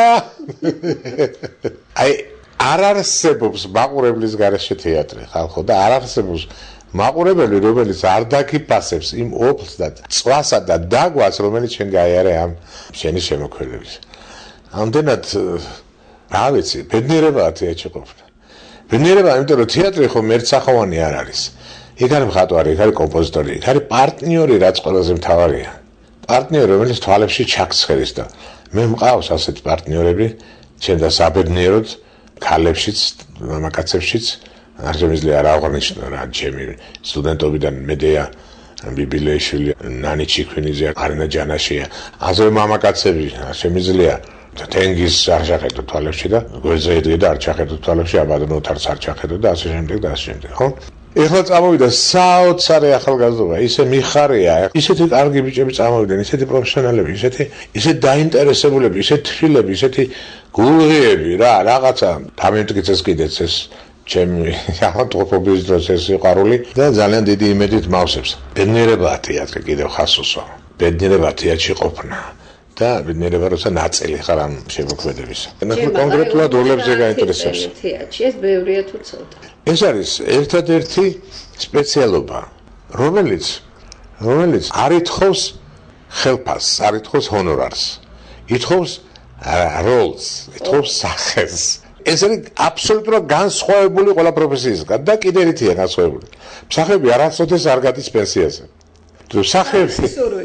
აი არ არსებობს მაყურებლის გარეშე თეატრი ხალხო და არ არსებობს მაყურებელი რომელიც არ დაგიფასებს იმ ოფლს და წვასა და დაგვას რომელიც შენ გაიარე ამ შენი შემოქმედების ამდენად რა ვიცი, ბედნიერებაა თეატრში ყოფნა. ბედნიერებაა, იმიტომ რომ თეატრი ხომ ერთსახოვანი არ არის. იქ არის მხატვარი, იქ არის კომპოზიტორი, იქ არის პარტნიორი, რაც ყველაზე მთავარია. პარტნიორი, რომელიც თვალებში ჩაქცხედის და მე მყავს ასეთი პარტნიორები, ჩემ და საბედნიეროდ ქალებშიც, მამაკაცებშიც, არ შემიძლია არ აღვნიშნო რა, ჩემი სტუდენტობიდან მედეა ბიბილეიშვილი, ნანი ჩიქვინიძე, არინა ჯანაშია, ასევე მამაკაცები, არ შემიძლია თენგის არ ჩახედო თვალებში და გვერდზე ედგე და არ ჩახედო თვალებში, აბადნოთ არც არ ჩახედო და ასე შემდეგ და ასე შემდეგ, ხო? ეხლა წამოვიდა საოცარი ახალგაზრდობა, ისე მიხარია, ისეთი კარგი ბიჭები წამოვიდნენ, ისეთი პროფესიონალები, ისეთი დაინტერესებულები, ისეთი თბილები, ისეთი გულღიები რა, რაღაცა თამემტკიცეს კიდეც ეს ჩემი ავტოფობის დროს ეს სიყვარული და ძალიან დიდი იმედით მავსებს. ბედნიერებაა თეატრი კიდევ ხასუსო. ბედნიერებაა თეატრში ყოფნა. და ბედნიერება როცა ნაწილი ხარ ამ შემოქმედებისა. კონკრეტულად როლებზე გაინტერესებს. თეატრში ეს ბევრია თუ ცოტა. ეს არის ერთადერთი სპეციალობა, რომელიც არ ითხოვს ხელფასს, არ ითხოვს ჰონორარს. ითხოვს როლს, ითხოვს სახეს. ეს არის აბსოლუტურად განსხვავებული ყველა პროფესიისგან და კიდე ერთია განსხვავებული. მსახიობი არასოდეს არ გადის პენსიაზე. მსახიობი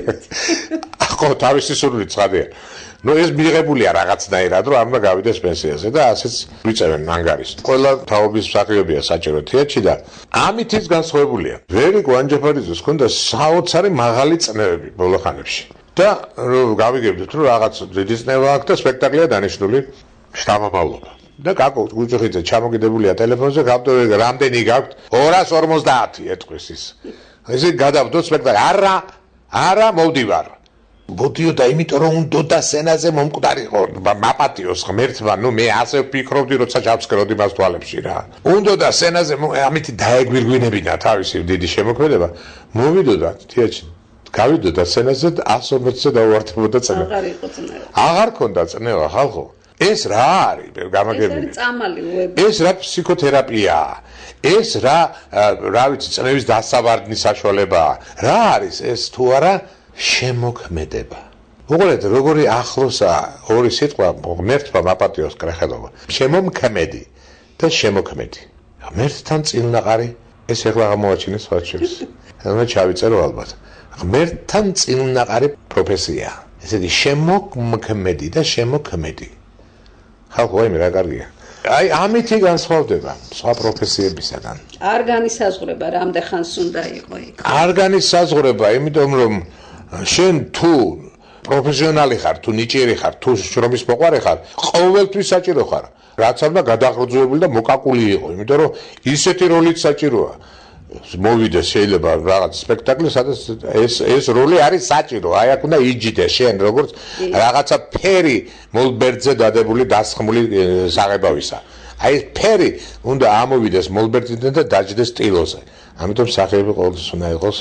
ხო, თავისი სურვილი ცხადია. ნუ ეს მიღებულია რაღაცნაირად, რომ არ უნდა გავიდეს პენსიაზე და ასეც ვიწევენ ანგარიშს. ყველა თაობის მსახიობია საჭირო თეატრში და ამით ის განსხვავებულია. ვერიკო ანჯაფარიძეს ჰქონდა საოცარი მაღალი წნევები ბოლო ხანებში. და გავიგებდით, რომ რაღაც დიდი წნევა აქვს და სპექტაკლია დანიშნული შთამომავლობა. და გაკო გუჯოხიძე ჩამოგიდებულია ტელეფონზე, გავდოვე რამდენი გაქვთ? 250 ეთქვის ის. ესე გადავდოთ სპექტაკლი. არა, მოვდივარ. მოდიო და იმიტომ რომ უნდა სცენაზე მომკვდარიყო, მაპატიოს ღმერთმა, ნუ მე ასე ვფიქრობდი, როცა ჩავსკროდი მას თვალებში რა. უნდა და სცენაზე ამით დაეგვირგვინებინა თავისი დიდი შემოქმედება. მოვიდოდა თეატრში. გავიდოდა სცენაზე 140-ზე დაუვარდებოდა წნევა. აღარ იყო წნევა. აღარ ქონდა წნევა, ხალხო. ეს რა არის? გამაგებინე. ეს წამალი უები. ეს რა ფსიქოთერაპიაა. ეს რა ვიცი, წნევის დასავარდნის საშუალებაა. რა არის ეს თუ არა შემოქმედება. უყურეთ, როგორი ახლოსაა ორი სიტყვა ღმერთმა მაპატიოს კრეხელობა. შემომქმედი და შემოქმედი. ღმერთთან წილნაყარი ეს ეხლა აღმოაჩინეს ვაჩებს. მე ჩავიწერო ალბათ. ღმერთთან წილნაყარი პროფესია. ესე იგი შემოქმედი და შემოქმედი. ხალხო, აი რა კარგია. აი ამითი განსხვავდება სხვა პროფესიებისგან. არ განისაზღვრება რამდენ ხანს უნდა იყო იქ. არ განისაზღვრება, იმიტომ რომ შენ თუ პროფესიონალი ხარ, თუ ნიჭიერი ხარ, თუ შრომის მოყვარე ხარ, ყოველთვის საჭირო ხარ. რაც არ უნდა გადაახრუძებული და მოკაკული იყო, იმიტომ რომ ისეთი როლიც საჭიროა. მოვიდეს შეიძლება რაღაც სპექტაკლი, სადაც ეს როლი არის საჭირო. აი აქ უნდა იჯდეს შენ როგორც რაღაცა ფერი მოლბერძზე დადებული დასხმული საღებავისა. აი ეს ფერი უნდა ამოვიდეს მოლბერძიდან და დაჯდეს ტილოზე. ამიტომ სახეები ყოველთვის უნდა იყოს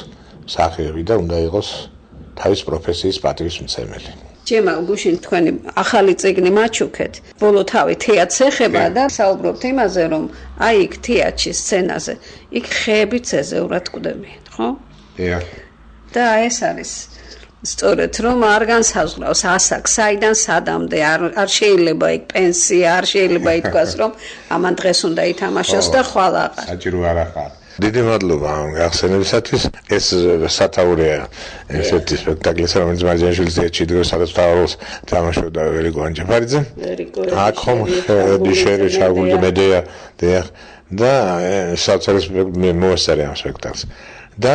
სახიობი და უნდა იყოს თავის პროფესიის პატივის მცემელი. ჯემალ გუშინ თქვენი ახალი წიგნი მაჩუქეთ. ბოლო თავი თეატრს ეხება და საუბრობთ იმაზე, რომ აი იქ თეატრში სცენაზე, იქ ხეები ცეზეურად კვდებიან, ხო? დიახ. და ეს არის სწორედ რომ არ განსაზღვრავს ასაკს, საიდან სადამდე არ შეიძლება იქ პენსია, არ შეიძლება ითქვას, რომ ამან დღეს უნდა ითამაშოს და ხვალ აღარ. საჭირო არ ახარ. დიდი მადლობა ამ გახსენებისათვის. ეს სათაურია ესეთი სპექტაკლის, რომელიც მარჯანიშვილის თეატრში დღეს სადაც თავროს თამაშობდა ვერიკო ანჯაფარიძე. აქ ხომ დიშერი ჩაგული მედეა და საოცარი მოესწარი ამ სპექტაკლს. და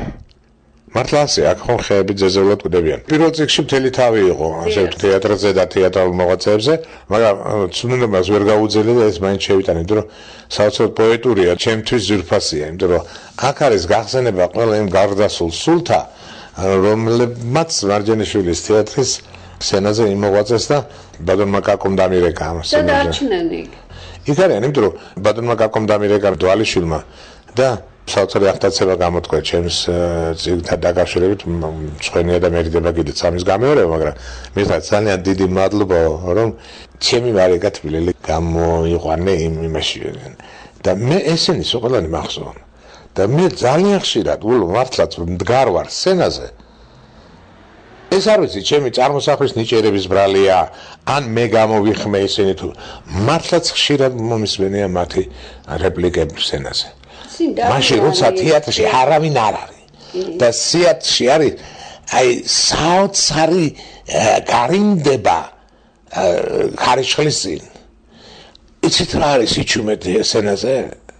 მართლაც აქ ხომ ხეები ძეზეულად კვდებიან. პირველ წიგნში მთელი თავი იყო, ასე ვთქვი, თეატრზე და თეატრალურ მოღვაწეებზე, მაგრამ ცნობებას ვერ გაუძლია და ეს მაინც შევიტანე, იმიტომ რომ საოცრად პოეტურია, ჩემთვის ძვირფასია, იმიტომ რომ აქ არის გახსენება ყველა იმ გარდასულ სულთა, რომლებმაც მარჯანიშვილის თეატრის სცენაზე იმოღვაწეს და ბატონმა კაკომ დამირეკა ამ სცენაზე. და დარჩნენ იქ. იქ არიან, იმიტომ რომ ბატონმა კაკომ დამირეკა დვალიშვილმა და საოცარი აღტაცება გამოთქვა ჩემს წიგნთან დაკავშირებით, მწვენია და მერიდება კიდეც ამის გამეორება, მაგრამ მithra ძალიან დიდი მადლობა, რომ ჩემი მარეკა თბილელი გამოიყვანე იმაში. და მე ესენი ყველანი მახსოვს. და მე ძალიან ხშირად მართლაც მდგარ ვარ სცენაზე. ეს არ ვიცი, ჩემი წარმოსახვის ნიჭიერების ბრალია, ან მე გამოვიხმე ისინი თუ მართლაც ხშირად მომისმენია მათი რეპლიკები სცენაზე. მაშინ როცა თეატრში არავინ არ არის და თეატრში არის აი საოცარი გარიმდება ხარისხლის წინ. იცით რა არის სიჩუმე სცენაზე?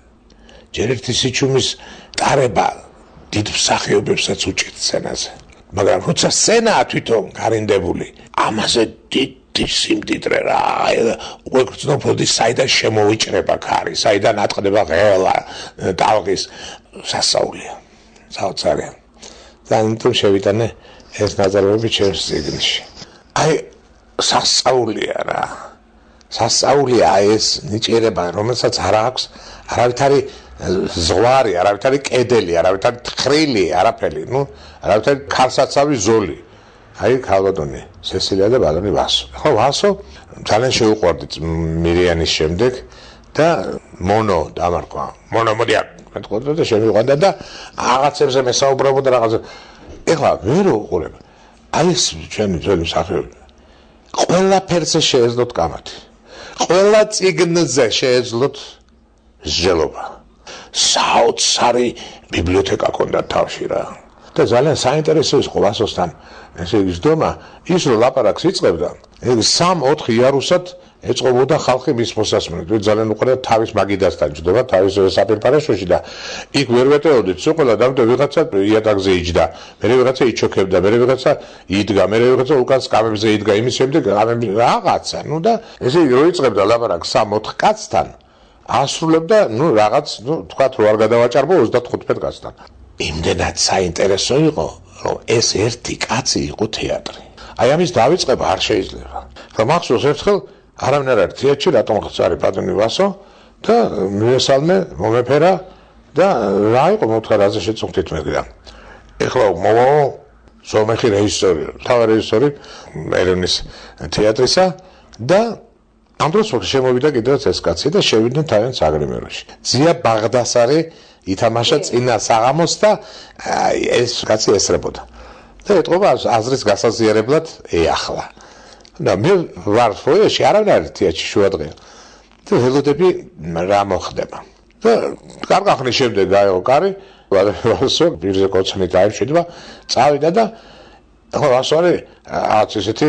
ჯერ ერთი სიჩუმის ტარება დიდ მსახიობებსაც უჭირთ სცენაზე. მაგრამ როცა სცენაა თვითონ გარიმდებული, ამაზე დიდი სიმდიდრე რა, უკვე გრძნობოდი საიდან შემოვიჭრება ქარი, საიდან ატყდება ღელა, ტალღის სასაულია. საოცარია. და ამიტომ შევიტანე ეს ნაზარები ჩემს წიგნში. აი სასაულია რა. სასაულია ეს ნიჭიერება, რომელსაც არ აქვს არავითარი ზღვარი, არავითარი კედელი, არავითარი თხრილი, არაფერი, არავითარი ქარსაცავი ზოლი. აი ქალბატონი სესილია და ბატონი ვასო. ხო, ვასო ძალიან შეუყვარდით მირიანის შემდეგ და მონო დამარყვა. მონო მოდი აქ მეთქოდა და შემიყვანდა და რაღაცებზე მესაუბრებოდა რაღაცა. ეხლა ვერ უყურებ. აი ეს ჩვენი ძველი მსახიობი. ყველაფერზე შეეძლოთ კამათი. ყველა წიგნზე შეეძლოთ მსჯელობა. საოცარი ბიბლიოთეკა ჰქონდა თავში რა. და ძალიან საინტერესო იყო ვასოსთან ესე იგი ზდომა ის რომ ლაპარაკს იწყებდა ეგ 3-4 იარუსად ეწყობოდა ხალხი მის მოსასმენად ძალიან უყურდა თავის მაგიდასთან ჯდომა თავის საპირფარეშოში და იქ ვერ ვეტეოდით სულ და ვიღაცა იატაკზე იჯდა მე ვიღაცა იჩოქებდა მე ვიღაცა იდგა მე ვიღაცა უკან სკამებზე იდგა იმის შემდეგ რაღაცა და ესე იგი რო იწყებდა ლაპარაკს 3-4 კაცთან ასრულებდა რაღაც თქვათ რო არ გადავაჭარბო 35 კაცთან იმდენად საინტერესო იყო რომ ეს ერთი კაცი იყო თეატრი. აი ამის დავიწყება არ შეიძლება. რომ მახსოვს ერთხელ არავინ არ არის თეატრში, რატომ ხარ ბატონი ვასო და მიესალმე, მომეფერა და რა იყო მოთხარ აზე შეწუხდით მეგრა. ეხლა მოვა სომეხი რეჟისორი, თავი რეჟისორი ერევნის თეატრისა და ამ დროს შემოვიდა კიდევ ეს კაცი და შევიდნენ თავიანთ საგრიმეროში. ზია ბაღდასარი ითამაშა წინა საღამოს და ეს კაცი ესრებოდა. და ეტყობა აზრის გასაზიარებლად ეახლა. და მე ვარ ფოიეში, არავინ არ თეატრში შუადღეა. და ველოდები რა მოხდება. და კარგა ხნის შემდეგ გაეო კარი, ვასო ბირზე კოცნით აიშვიდა, წავიდა და ხო ვასო არის რაღაც ესეთი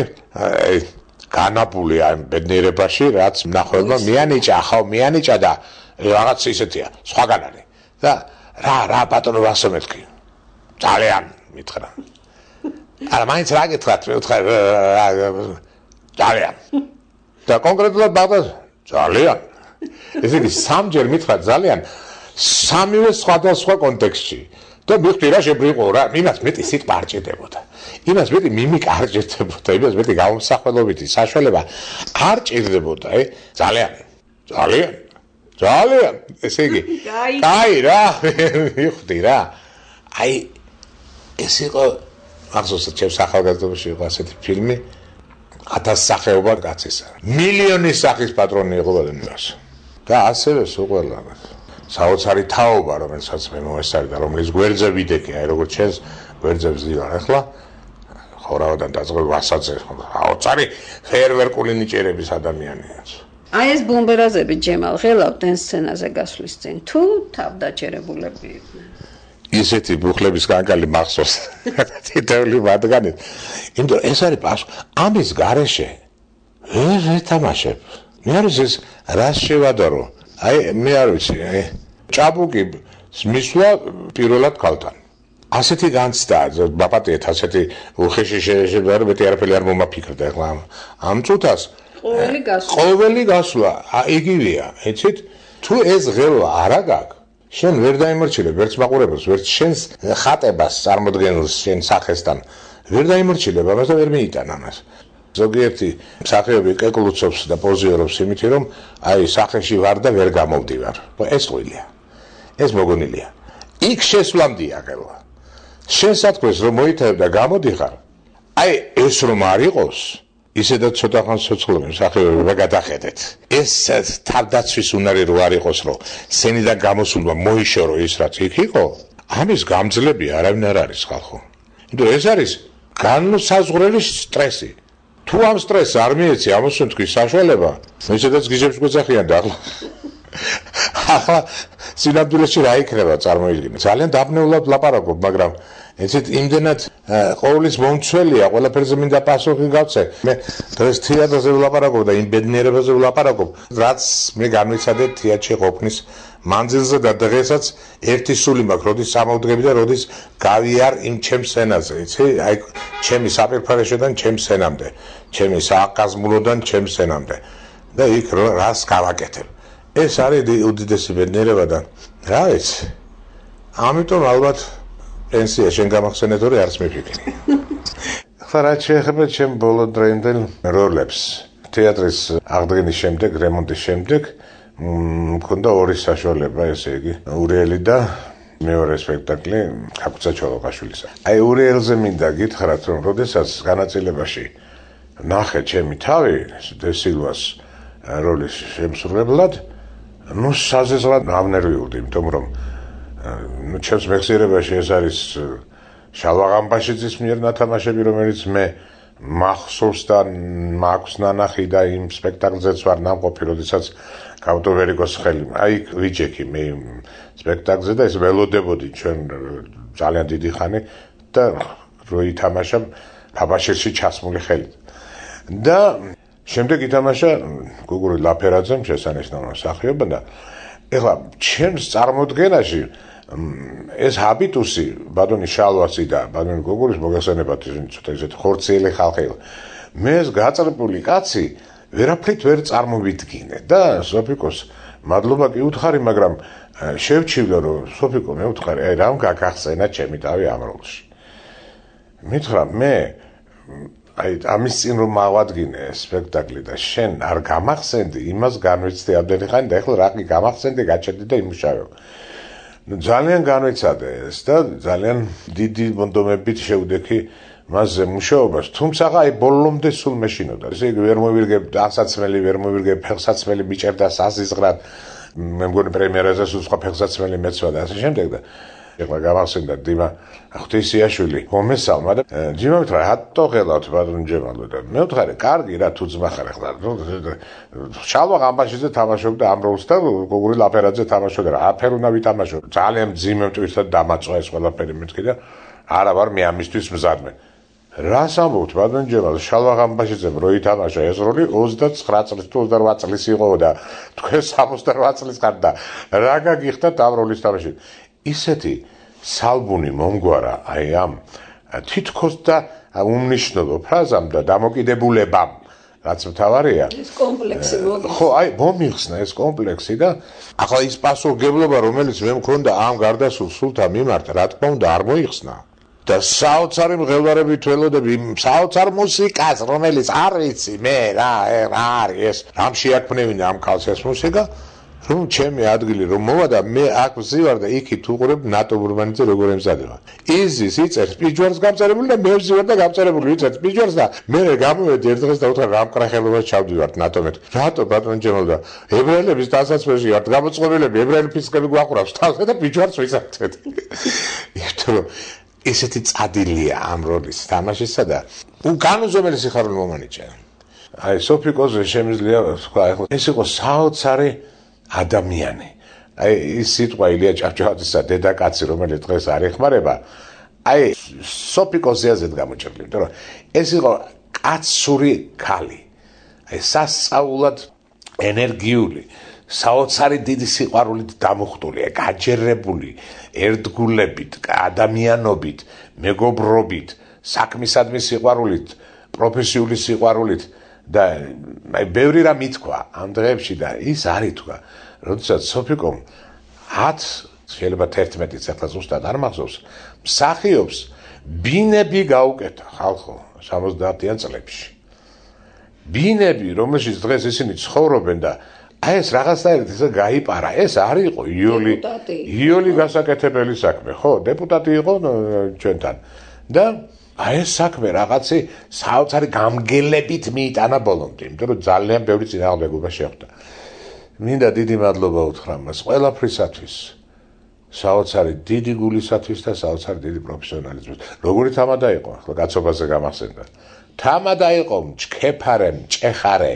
განაბული ამ ბედნიერებაში, რაც მნახველმა მიანიჭა, ხო მიანიჭა და რაღაც ისეთია, სხვაგან არის. და რა ბატონო ვასო მეთქი ძალიან მითხრა არა მაინც რა გითხრათ მე ვთქვა ძალიან და კონკრეტულად ბაღდას ძალიან ესე იგი სამჯერ მითხრა ძალიან სამივე სხვადასხვა კონტექსტში და მიხდი რა შებრიყო რა იმას მეტი სიტყვა არ ჭირდებოდა იმას მეტი მიმიკა არ ჭირდებოდა იმას მეტი გამოსახველობითი საშუალება არ ჭირდებოდა ძალიან ძალიან ესე იგი აი რა მიხდი რა აი ეს იყო ახსოვს ჩემს ახალგაზრდობაში იყო ასეთი ფილმი 1000 სახეობა კაცისა. მილიონის სახის პატრონი იყო ბატონოს. და ასევე სულ ყველა საოცარი თაობა, რომელსაც მე მოესწარდა, რომელიც გვერდზე ვიდექი, აი როგორც ჩენს გვერდზებს ვიდარ ახლა. ხორავიდან დაწყება ასაცე, საოცარი ფეერვერკული ნიჭიერების ადამიანია. აი ეს ბომბერაზები ჯემალ ღელავდნენ სცენაზე გასვლის წინ. თუ თავდაჭერებულები იყვნენ. ისეთი ბუხლების კანკალი მახსოვს. თითოეული მათგანი. იმიტომ ეს არის პასუხი. ამის გარეშე ვერ ეთამაშებ. მე არის ეს რას შევადარო. აი მე არ ვიცი, აი ჭაბუკი მისვლა პირველად ქალთან. ასეთი განცდა, ბაპატიეთ, ასეთი უხეში შეიძლება მეტი არაფერი არ მომაფიქრდა ახლა ამ წუთას. ყოველი გასვლა იგივეა, იცით? თუ ეს ღელვა არა გაქვს, შენ ვერ დაიმორჩილებ ვერც მაყურებელს, ვერც შენს ხატებას წარმოდგენილს შენ სახესთან. ვერ დაიმორჩილებ ამას და ვერ მიიტან ამას. ზოგიერთი მსახიობი კეკლუცობს და პოზიორობს იმით, რომ აი სახეში ვარ და ვერ გამოვდივარ. ეს ყვილია. ეს მოგონილია. იქ შესვლამდეა ღელვა. შენ სათქმეს რომ მოითევ და გამოდიხარ, აი ეს რომ არ იყოს, ისედაც ცოტა ხანს ცოცხლობენ მსახიობები გადახედეთ. ეს თავდაცვის უნარი რო არ იყოს, რომ სცენიდან გამოსულმა მოიშორო ის რაც იქ იყო, ამის გამძლები არავინ არ არის ხალხო. იმიტომ ეს არის განსაზღვრელი სტრესი. თუ ამ სტრესს არ მიეცი ამოსუნთქვის საშუალება, ისედაც გიჟებს გვეძახიან და ახლა სინამდვილეში რა იქნება წარმოიდგინე. ძალიან დაბნეულად ლაპარაკობ, მაგრამ ეცეთ იმდენად ყოვლის მომცველია, ყველაფერზე მინდა პასუხი გავცე. მე დღეს თეატრზე ვლაპარაკობ და იმ ბედნიერებაზე ვლაპარაკობ, რაც მე განვიცადე თეატრში ყოფნის მანძილზე და დღესაც ერთი სული მაქვს, როდის წამოვდგები და როდის გავიარ იმ ჩემს სცენაზე, იცი? აი ჩემი საფერფარეშოდან ჩემს სცენამდე, ჩემი სააკაზმულოდან ჩემს სცენამდე. და იქ რას გავაკეთებ. ეს არის უდიდესი ბედნიერება და რა ვიცი. ამიტომ ალბათ პენსია შენ გამახსენებოდი არც მიფიქრი. ხა რა შეეხება ჩემ ბოლო დროინდელ როლებს. თეატრის აღდგენის შემდეგ, რემონტის შემდეგ მქონდა ორი საშუალება, ესე იგი, ურიელი და მეორე სპექტაკლი ქაკუცა ჩოლოყაშვილისა. აი ურიელზე მინდა გითხრათ, რომ როდესაც განაწილებაში ნახე ჩემი თავი დესილვას როლის შემსრულებლად, ну საზესრად ავნერვიულდი, იმიტომ რომ ჩემს მეხსიერებაში ეს არის შალვაღამბაშიძის მიერ ნათამაშები, რომელიც მე მახსოვს და მაქვს ნანახი და იმ სპექტაკლზეც ვარ ნამყოფი, როდესაც გავდო ვერიკოს ხელი. აი ვიჯექი მე იმ სპექტაკლზე და ეს ველოდებოდი ჩვენ ძალიან დიდი ხანი და რო ითამაშა თაბაშირში ჩასმული ხელით. და შემდეგ ითამაშა გუგური ლაფერაძემ შესანიშნავი მსახიობი და ეხლა ჩემს წარმოდგენაში ეს ჰაბიტუსი ბატონი შალვასი და ბატონი გუგურის მოგესალმებათ ცოტა ისეთი ხორციელი ხალხი. მე ეს გაწრებული კაცი ვერაფრით ვერ წარმოვიდგინე და სოფიკოს მადლობა კი უთხარი, მაგრამ შევჩივდა რომ სოფიკო მე უთხარი, აი რამ გაგახსენა ჩემი თავი ამ როლში. მითხრა მე აი ამის წინ რომ მავადგინე სპექტაკლი და შენ არ გამახსენდი, იმას განვიცდი ამდენი ხანი და ეხლა რაგი გამახსენდი, გაჩერდი და იმუშავე. ძალიან განვიცადე ეს და ძალიან დიდი მონდომებით შევდექი მასზე მუშაობას, თუმცა აი ბოლომდე სულ მეშინოდა. ესე იგი ვერ მოვირგებ დასაცმელი, ვერ მოვირგებ ფეხსაცმელი მიჭერდა სასიზღრად. მე მგონი პრემიერაზე სულ სხვა ფეხსაცმელი მეცვა და ასე შემდეგ და ეხლა გამახსენდა დიმა ღვთისიაშვილი მომესალმა და დიმა მითხრა რატო ღელავთ ბატონ ჯემალო და მე ვთქარი კარგი რა თუ ძმა ხარ ეხლა შალვაღამბაშიძე თამაშობდა ამ როლს და გოგური ლაფერაძე თამაშობდა რა აფერ უნდა ვითამაშო ძალიან მძიმე მტვირთად დამაწვა ეს ყველაფერი მეთქი და არა ვარ მე ამისთვის მზადმე რას ამბობთ ბატონ ჯემალო შალვაღამბაშიძემ რო ითამაშა ეს როლი 29 წლის თუ 28 წლის იყო და თქვენ 68 წლის ხართ და რა გაგიხდათ ამ როლის თამაში ისეთი სალბუნი მომგვარა აი ამ თითქოს და უმნიშვნელო ფრაზამ და დამოკიდებულებამ რაც მთავარია ეს კომპლექსი ხო აი მომიხსნა ეს კომპლექსი და ახლა ის პასუხისმგებლობა რომელიც მე მქონდა ამ გარდასულ სულთან მიმართ რა თქმა უნდა არ მოიხსნა და საოცარი მღელვარებით ველოდები საოცარ მუსიკას რომელიც არ ვიცი მე რა არის ეს რამ შეაქმნევინა ამ ქალს ეს მუსიკა რომ ჩემი ადგილი რომ მოვა და მე აქ ვზივარ და იქით უყურებ ნატო ურბანიძე როგორ ემზადება. იზის იწერს პიჯვარს გამწერებული და მე ვზივარ და გამწერებული იწერს პიჯვარს და მე გამოვედი ერთ დღეს და უთხრა რა მკრახელობას ჩავდივართ ნატომეთ. რატო ბატონ ჯემალ და ებრაელების დასაწყისში ვართ გამოწყობილები ებრაელი ფისკები გვაყურავს თავზე და პიჯვარს ვისახეთ. იმიტომ ესეთი წადილია ამ როლის თამაშისა და განუზომელი სიხარული მომანიჭა. აი სოფიკოზე შემიძლია თქვა ახლა ეს იყო საოცარი ადამიანი. აი ის სიტყვა ილია ჭავჭავაძისა დედაკაცი რომელიც დღეს არ ეხმარება აი სოფიკოზეაზეთ გამოჭრილი იმიტომ რომ ეს იყო კაცური ქალი აი სასწაულად ენერგიული საოცარი დიდი სიყვარულით დამუხტული გაჯერებული ერთგულებით ადამიანობით მეგობრობით საქმისადმი სიყვარულით პროფესიული სიყვარულით და აი ბევრი რამ ითქვა ამ დღეებში და ის არ ითქვა როდესაც სოფიკომ 10 შეიძლება 11-იც ახლა ზუსტად არ მახსოვს მსახიობს ბინები გაუკეთა ხალხო 70-იან წლებში ბინები რომელშიც დღეს ისინი ცხოვრობენ და აი ეს რაღაცნაირად ისე გაიპარა ეს არ იყო იოლი გასაკეთებელი საქმე ხო დეპუტატი იყო ჩვენთან და აი ეს საქმე რაღაცი საოცარი გამგელებით მიიტანა ბოლომდე იმიტომ რომ ძალიან ბევრი წინააღმდეგობა შეხვდა მინდა დიდი მადლობა უთხრა მას ყველაფრისათვის საოცარი დიდი გულისათვის და საოცარი დიდი პროფესიონალიზმის როგორი თამადა იყო ახლა კაცობაზე გამახსენდა თამადა იყო მჭქეფარე მჭეხარე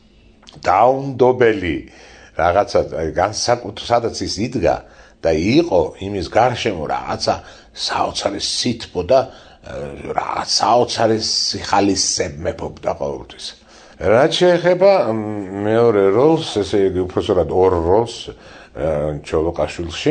დაუნდობელი რაღაცა განსაკუთრ სადაც ის იდგა და იყო იმის გარშემო რაღაცა საოცარი სითბო და რაღაც საოცარი სიხალისე მეფობდა ყოველთვის რაც შეეხება მეორე როლს ესე იგი უпроსორად ორ როლს ჩოლოყაშვილში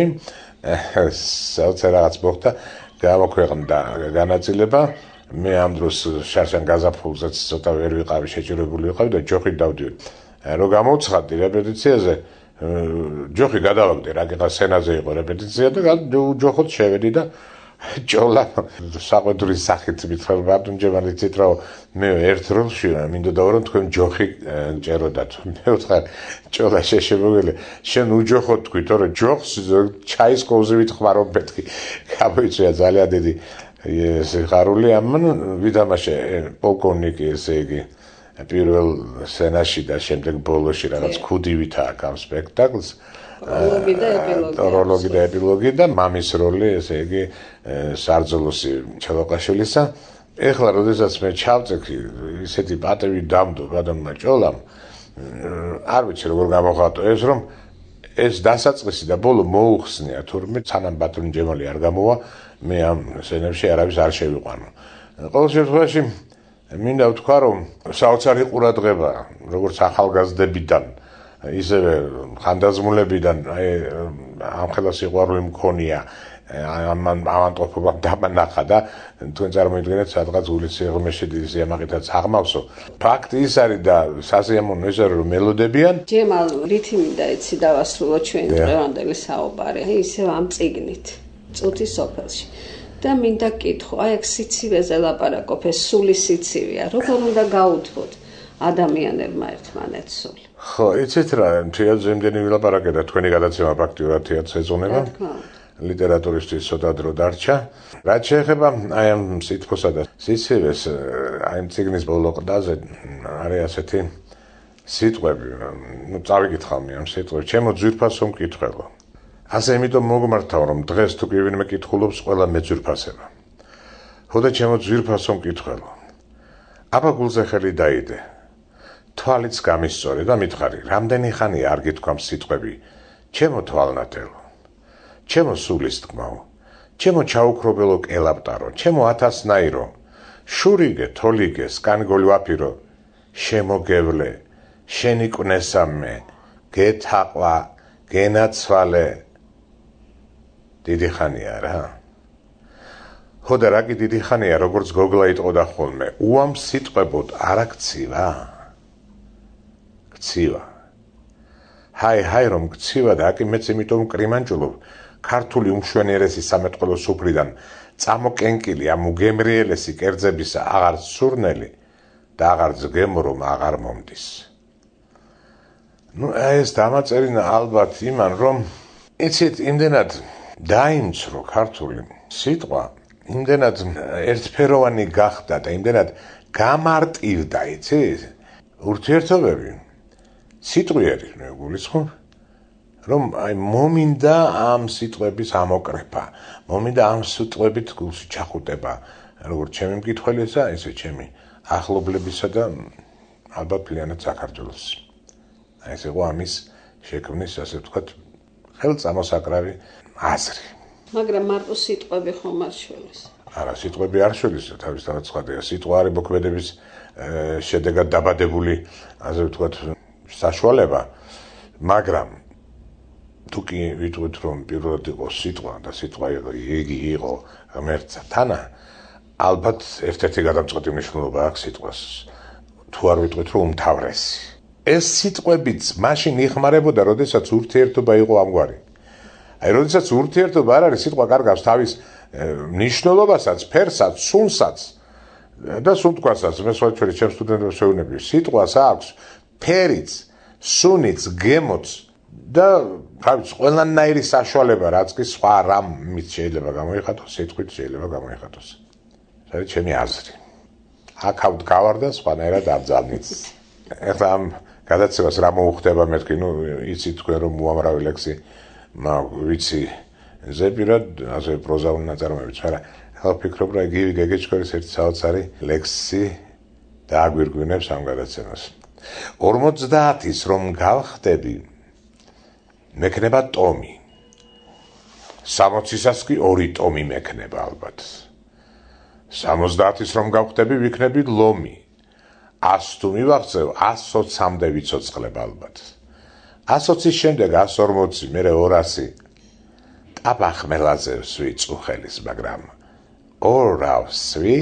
საოცარ რაღაც მოხდა გამოქვეყნდა განაწილება მე ამ დროს შარშან გაზაფხულზეც ცოტა ვერ ვიყავი შეჭირებული ვიყავი და ჯოხით დავდივი რო გამოვცხადდი რეპეტიციაზე ჯოხი გადავაგდე რა გიყა სცენაზე იყო რეპეტიცია და ჯოხოთ შევედი და ჭოლა საყვედურის სახით მითხრა ბატონ ჯემალი იცით რა მე ერთ როლში მინდოდა რომ თქვენ ჯოხი ჭეროდათ მე ვთქარ ჭოლა შეშებოგელი შენ უჯოხოთ თქვი თორე ჯოხს ჩაის კოვზივით ხმარო მეთქი გამოიწვია ძალიან დიდი სიხარული ამან ვიდამაშე პოლკოვნიკი ესე იგი პირველ სცენაში და შემდეგ ბოლოში რაღაც ქუდივით აქ ამ სპექტაკლს პროლოგი და ეპილოგი და მამის როლი ესე იგი სარძოლოსი ჩოლოყაშვილისა ეხლა როდესაც მე ჩავწექი ისეთი პატევი დამდო ბატონმა ჭოლამ არ ვიცი როგორ გამოხატო ეს რომ ეს დასაწყისი და ბოლო მოუხსნია თურმე სანამ ბატონ ჯემალი არ გამოვა მე ამ სცენებში არავის არ შევიყვანო ყოველ შემთხვევაში მინდა ვთქვა რომ საოცარი ყურადღება როგორც ახალგაზრდებიდან ისევე ხანდაზმულებიდან აი ამ ხელა სიყვარული მქონია ამანტყოფობამ დამანახა და თქვენ წარმოიდგინეთ სადღაც გულის სიღრმეში დიდი სიამაყითაც აღმავსო ფაქტი ის არის და სასიამოვნო ის არის რომ მელოდებიან ჯემალ რითი მინდა იცი დავასრულო ჩვენი დღევანდელი საუბარი ისევ ამ წიგნით წუთის სოფელში და მინდა კითხო აი ეს სიცივეზე ლაპარაკობ ეს სული სიცივეა როგორ უნდა გაუთბოთ ადამიანებმა ერთმანეთს სული ხო იცით რა თეატრზე იმდენი ვილაპარაკე და თქვენი გადაცემა ფაქტიურად თეატრს ეძღვნება ლიტერატურისთვის ცოტა დრო დარჩა რაც შეეხება აი ამ სითბოსა და სიცივეს აი ამ წიგნის ბოლო ყდაზე არის ასეთი სიტყვები ნუ წავიკითხავ მე ამ სიტყვებს ჩემო ძვირფასო მკითხველო ასე იმიტომ მოგმართავ რომ დღეს თუ კი ვინმე კითხულობს ყველა მეძვირფასება ხოდა ჩემო ძვირფასო მკითხველო აბა გულზე ხელი დაიდე თვალიც გამისწორე და მითხარი რამდენი ხანია არ გითქვამ სიტყვები ჩემო თვალნათელო ჩემო სულის თქმაო ჩემო ჩაუქრობელო კელაპტარო ჩემო ათასნაირო შურიგე თოლიგე სკანგოლვაფირო შემოგევლე შენი კვნესამე გეთაყვა გენაცვალე დიდი ხანია რა ხოდა რა კი დიდი ხანია როგორც გოგლა იტყოდა ხოლმე უამ სიტყვებოდ არა გცივა გცივა ჰაი რომ გცივა და აკი მეც იმიტომ კრიმანჭულობ ქართული უმშვენიერესი სამეთყველო სუფრიდან წამოკენკილი ამ უგემრიელესი კერძებისა აღარ სურნელი და აღარ ზგემო რომ აღარ მომდის ნუ ეს დამაწერინა ალბათ იმან რომ იცით იმდენად დაიმცრო ქართული სიტყვა იმდენად ერთფეროვანი გახდა და იმდენად გამარტივდა იცით ურთიერთობები სიტყვიერი მე გულისხმობ რომ აი მომინდა ამ სიტყვების ამოკრეფა მომინდა ამ სიტყვებით გულში ჩახუტება როგორც ჩემი მკითხველისა ისე ჩემი ახლობლებისა და ალბათ მთლიანად საქართველოს აი ეს იყო ამის შექმნის ასე ვთქვათ ხელწამოსაკრავი აზრი მაგრამ მარტო სიტყვები ხომ არ შველის არა სიტყვები არ შველის თავისთავად ცხადია სიტყვა არის მოქმედების შედეგად დაბადებული ასე ვთქვათ საშუალება მაგრამ თუ კი ვიტყვით რომ პირველად იყო სიტყვა და სიტყვა იგი იყო ღმერთსა თანა ალბათ ერთ-ერთი გადამწყვეტი მნიშვნელობა აქვს სიტყვას თუ არ ვიტყვით რომ უმთავრესი ეს სიტყვებიც მაშინ იხმარებოდა როდესაც ურთიერთობა იყო ამგვარი აი როდესაც ურთიერთობა არ არის სიტყვა კარგავს თავის მნიშვნელობასაც ფერსაც სუნსაც და სუნთქვასაც მე სხვა ჩემ სტუდენტებს ვეუბნები სიტყვას აქვს ფერიც სუნიც გემოც და თავის ყველანაირი საშუალება რაც კი სხვა რამით შეიძლება გამოიხატოს სიტყვით შეიძლება გამოიხატოს ეს არის ჩემი აზრი აქავთ გავარდა სხვანაირად არ ძალნიც ეხლა ამ გადაცემას რა მოუხდება მეთქი ნუ იცით თქვენ რომ უამრავი ლექსი ვიცი ზეპირად ასე პროზაული ნაწარმოებიც მაგრამ ახლა ვფიქრობ რომ იგივე გეგეჭკორის ერთი საოცარი ლექსი დააგვირგვინებს ამ გადაცემას 50-ის რომ გავხდები მექნება ტომი 60-ისაც კი 2 ტომი მექნება ალბათ 70-ის რომ გავხდები ვიქნები ლომი 100 თუ მივახცევ 120-მდე ვიცოცხლებ ალბათ 120-ის შემდეგ 140 მერე 200 ტაბახმელაზე ვსვი წუხელის მაგრამ ორავსვი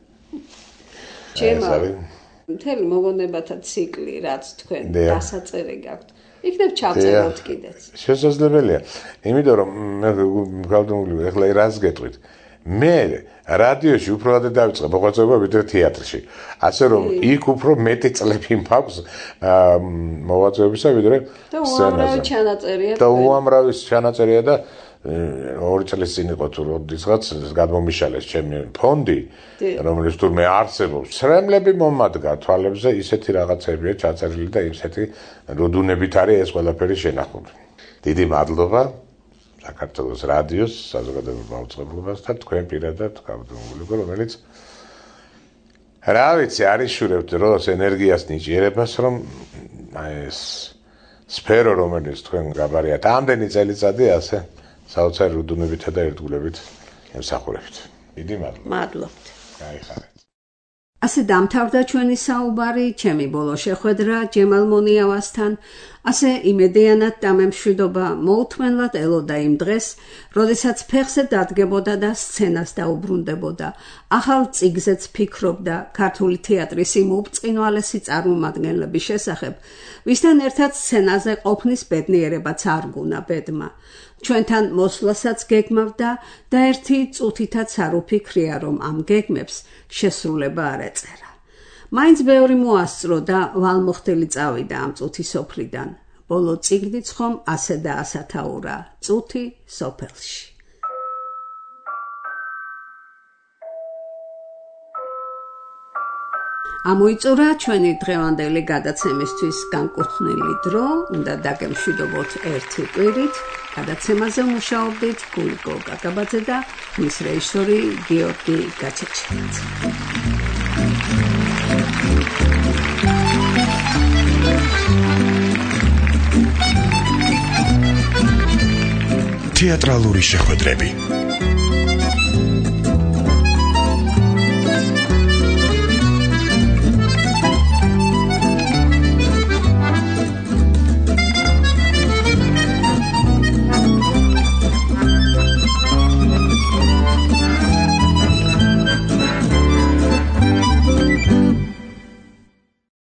მთელი მოგონებათა ციკლი რაც თქვენ დასაწერი გაქვთ იქნებ ჩავწეროთ კიდეც შესაძლებელია იმიტომ რომ მე გავდუმული ეხლა რას გეტყვით მე რადიოში უფრო ადრე დავიწყე მოღვაწეობა ვიდრე თეატრში ასე რომ იქ უფრო მეტი წლები მაქვს მოღვაწეობისა ვიდრე სცენაზე და უამრავი ჩანაწერია და 2 წლის წინ იყო თუ როდესაც გადმომიშალეს ჩემი ფონდი რომელიც თურმე არსებობს სრემლები მომადგა თვალებზე ისეთი რაღაცებია ჩაწერილი და ისეთი როდუნებით არის ეს ყველაფერი შენახული დიდი მადლობა საქართველოს რადიოს საზოგადოებრივ მაუწყებლობას და თქვენ პირადად გავდუმული რომელიც რა ვიცი არის შურევთ დროს ენერგიას ნიჭიერებას რომ ეს სფერო რომელიც თქვენ გაბარიათ ამდენი წელიწადი ასე საოცარი რუდუნებითა და ერთგულებით ემსახურებთ. დიდი მადლობა. მადლობთ. გაიხარეთ. ასე დამთავრდა ჩვენი საუბარი, ჩემი ბოლო შეხვედრა ჯემალ მონიავასთან, ასე იმედიანად დამემშვიდობა მოუთმენლად ელოდა იმ დღეს, როდესაც ფეხზე დადგებოდა და სცენას დაუბრუნდებოდა. ახალ წიგზეც ფიქრობდა ქართული თეატრის იმ უბწყინვალესი წარმომადგენლების შესახებ, ვისთან ერთად სცენაზე ყოფნის ბედნიერებაც არ გუნა ბედმა. ჩვენთან მოსვლასაც გეგმავდა და ერთი წუთითაც არ უფიქრია, რომ ამ გეგმებს შესრულება არ ეწერა. მაინც ბევრი მოასწრო და ვალმოხდელი წავიდა ამ წუთის სოფლიდან. ბოლო წიგნიც ხომ ასე და ასათაურა, წუთი სოფელში. ამოიწურა ჩვენი დღევანდელი გადაცემისთვის განკუთვნილი დრო, უნდა დაგემშვიდობოთ ერთი კვირით. გადაცემაზე მუშაობდით გულიკო კაკაბაძე და მის რეჟისორი გიორგი გაჩეჩილაძე. თეატრალური შეხვედრები